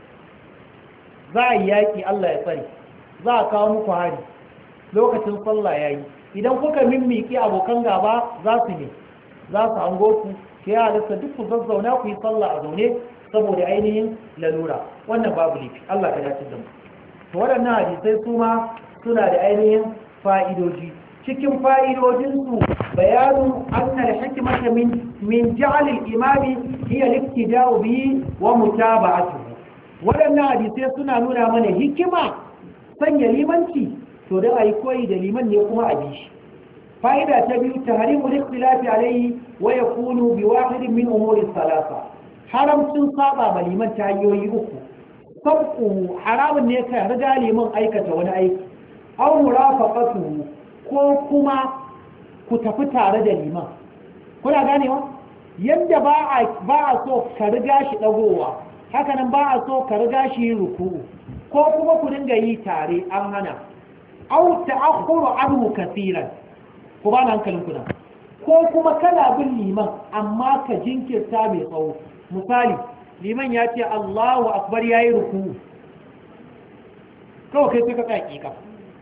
za a yi yaƙi Allah ya tsare za a kawo muku hari lokacin sallah ya yi idan kuka mimmiki abokan gaba za su ne za su hango ku ke ya halitta duk ku zazzauna ku yi sallah a zaune saboda ainihin lalura wannan babu laifi Allah ka dace da mu to waɗannan hadisai su ma suna da ainihin fa'idoji cikin fa'idojinsu bayanin annal hikmata min ja'al al-imami hiya al-iktida'u bihi wa mutaba'atuhu waɗannan hadisai suna nuna mana hikima sanya limanci to da ayi koyi da liman ne kuma a bi shi fa'ida ta biyu tahrimu al-ikhtilafi alayhi wa yakunu bi wahidin min umuri salasa haramcin saba ma liman ta hanyoyi uku sabqu haramun ne ka riga liman aikata wani aiki aw murafaqatuhu ko kuma ku tafi tare da liman kuna ganewa yadda ba a so ka riga shi dagowa hakanan ba a so ka riga shi ruku'u ko kuma ku dinga yi tare an hana aw ta'akhkhuru anhu kaseeran ku ba hankalin kuna ko kuma kana bin liman amma ka jinkirta mai tsawo misali liman ya ce Allahu akbar yayi ruku'u kawai kai suka tsaki ka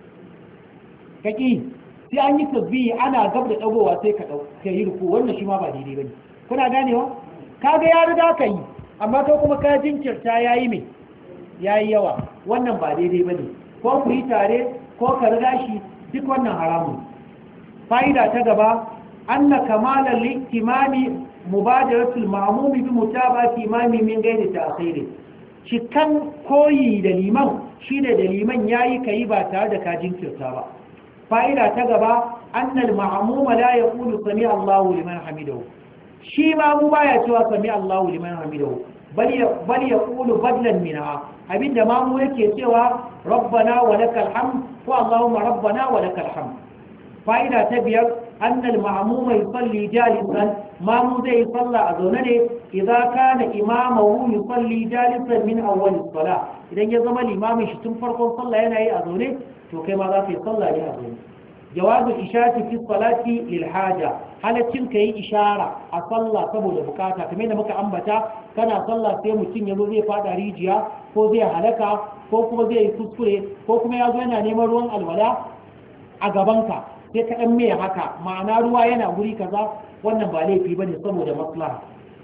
kaki sai an yi tasbihi ana gab da dagowa sai ka yi ruku wannan shi ma ba daidai bane kuna ganewa kaga ya riga ka yi amma kai kuma ka jinkirta yayi me yayi yawa wannan ba daidai bane ko ku yi tare ko ka riga shi duk wannan haramun fa'ida ta gaba anna kamalan litimami mubadaratul ma'mumi bi mutaba'ati imami min ghairi ta'khir cikan koyi da liman shine da liman yayi kai ba tare da ka jinkirta ba fa'ida ta gaba annal ma'amuma la ya kulu sami Allahu liman hamidahu shi ma mu baya cewa sami Allahu liman hamidahu bal ya kulu badlan minha abinda ma mu yake cewa rabbana wa lakal hamd ko Allahumma rabbana wa lakal hamd fa'ida ta biyar annal ma'amuma yusalli jalisan ma mu zai salla a zaune ne idan kana imamahu yusalli jalisan min awwal as-salah idan ya zama limamin shi tun farkon sallah yana yi a zaune to kai ma za ka yi sallah ne a zuwa jawazul ishati fi salati lil haja halaccin kai ishara a sallah saboda bukata kamar da muka ambata kana sallah sai mutum yazo zai fada rijiya ko zai halaka ko kuma zai yi kuskure ko kuma yazo yana neman ruwan alwala a gabanka sai ka dan mai haka ma'ana ruwa yana guri kaza wannan ba laifi bane saboda maslaha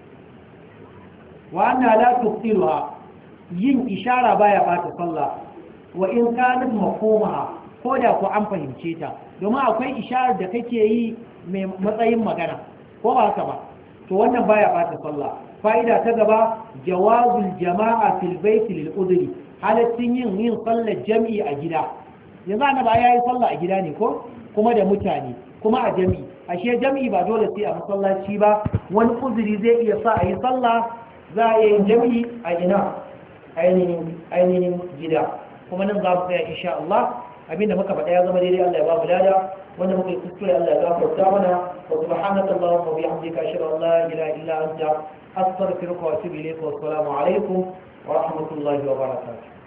wa anna la tuqtiluha yin ishara baya bata sallah wa in kanat mafhumaha ko da ku an fahimce ta domin akwai isharar da kake yi mai matsayin magana ko ba haka ba to wannan baya bata sallah fa'ida ta gaba jawazul jama'a fil bayt lil udri halaccin yin sallar jami'i a gida yanzu annaba yayi sallah a gida ne ko kuma da mutane kuma a jami'i ashe jami'i ba dole sai a masallaci ba wani uzuri zai iya sa a yi sallah za a yi jami'i a ina ainihin gida kuma nan za mu tsaya insha Allah abinda muka faɗa ya zama daidai Allah ya ba mu lada wanda muka yi kuskure Allah ya gafarta mana wa subhanaka allahumma wa bihamdika ashhadu an la ilaha illa anta astaghfiruka wa atubu ilayk wa assalamu alaikum wa rahmatullahi wa barakatuh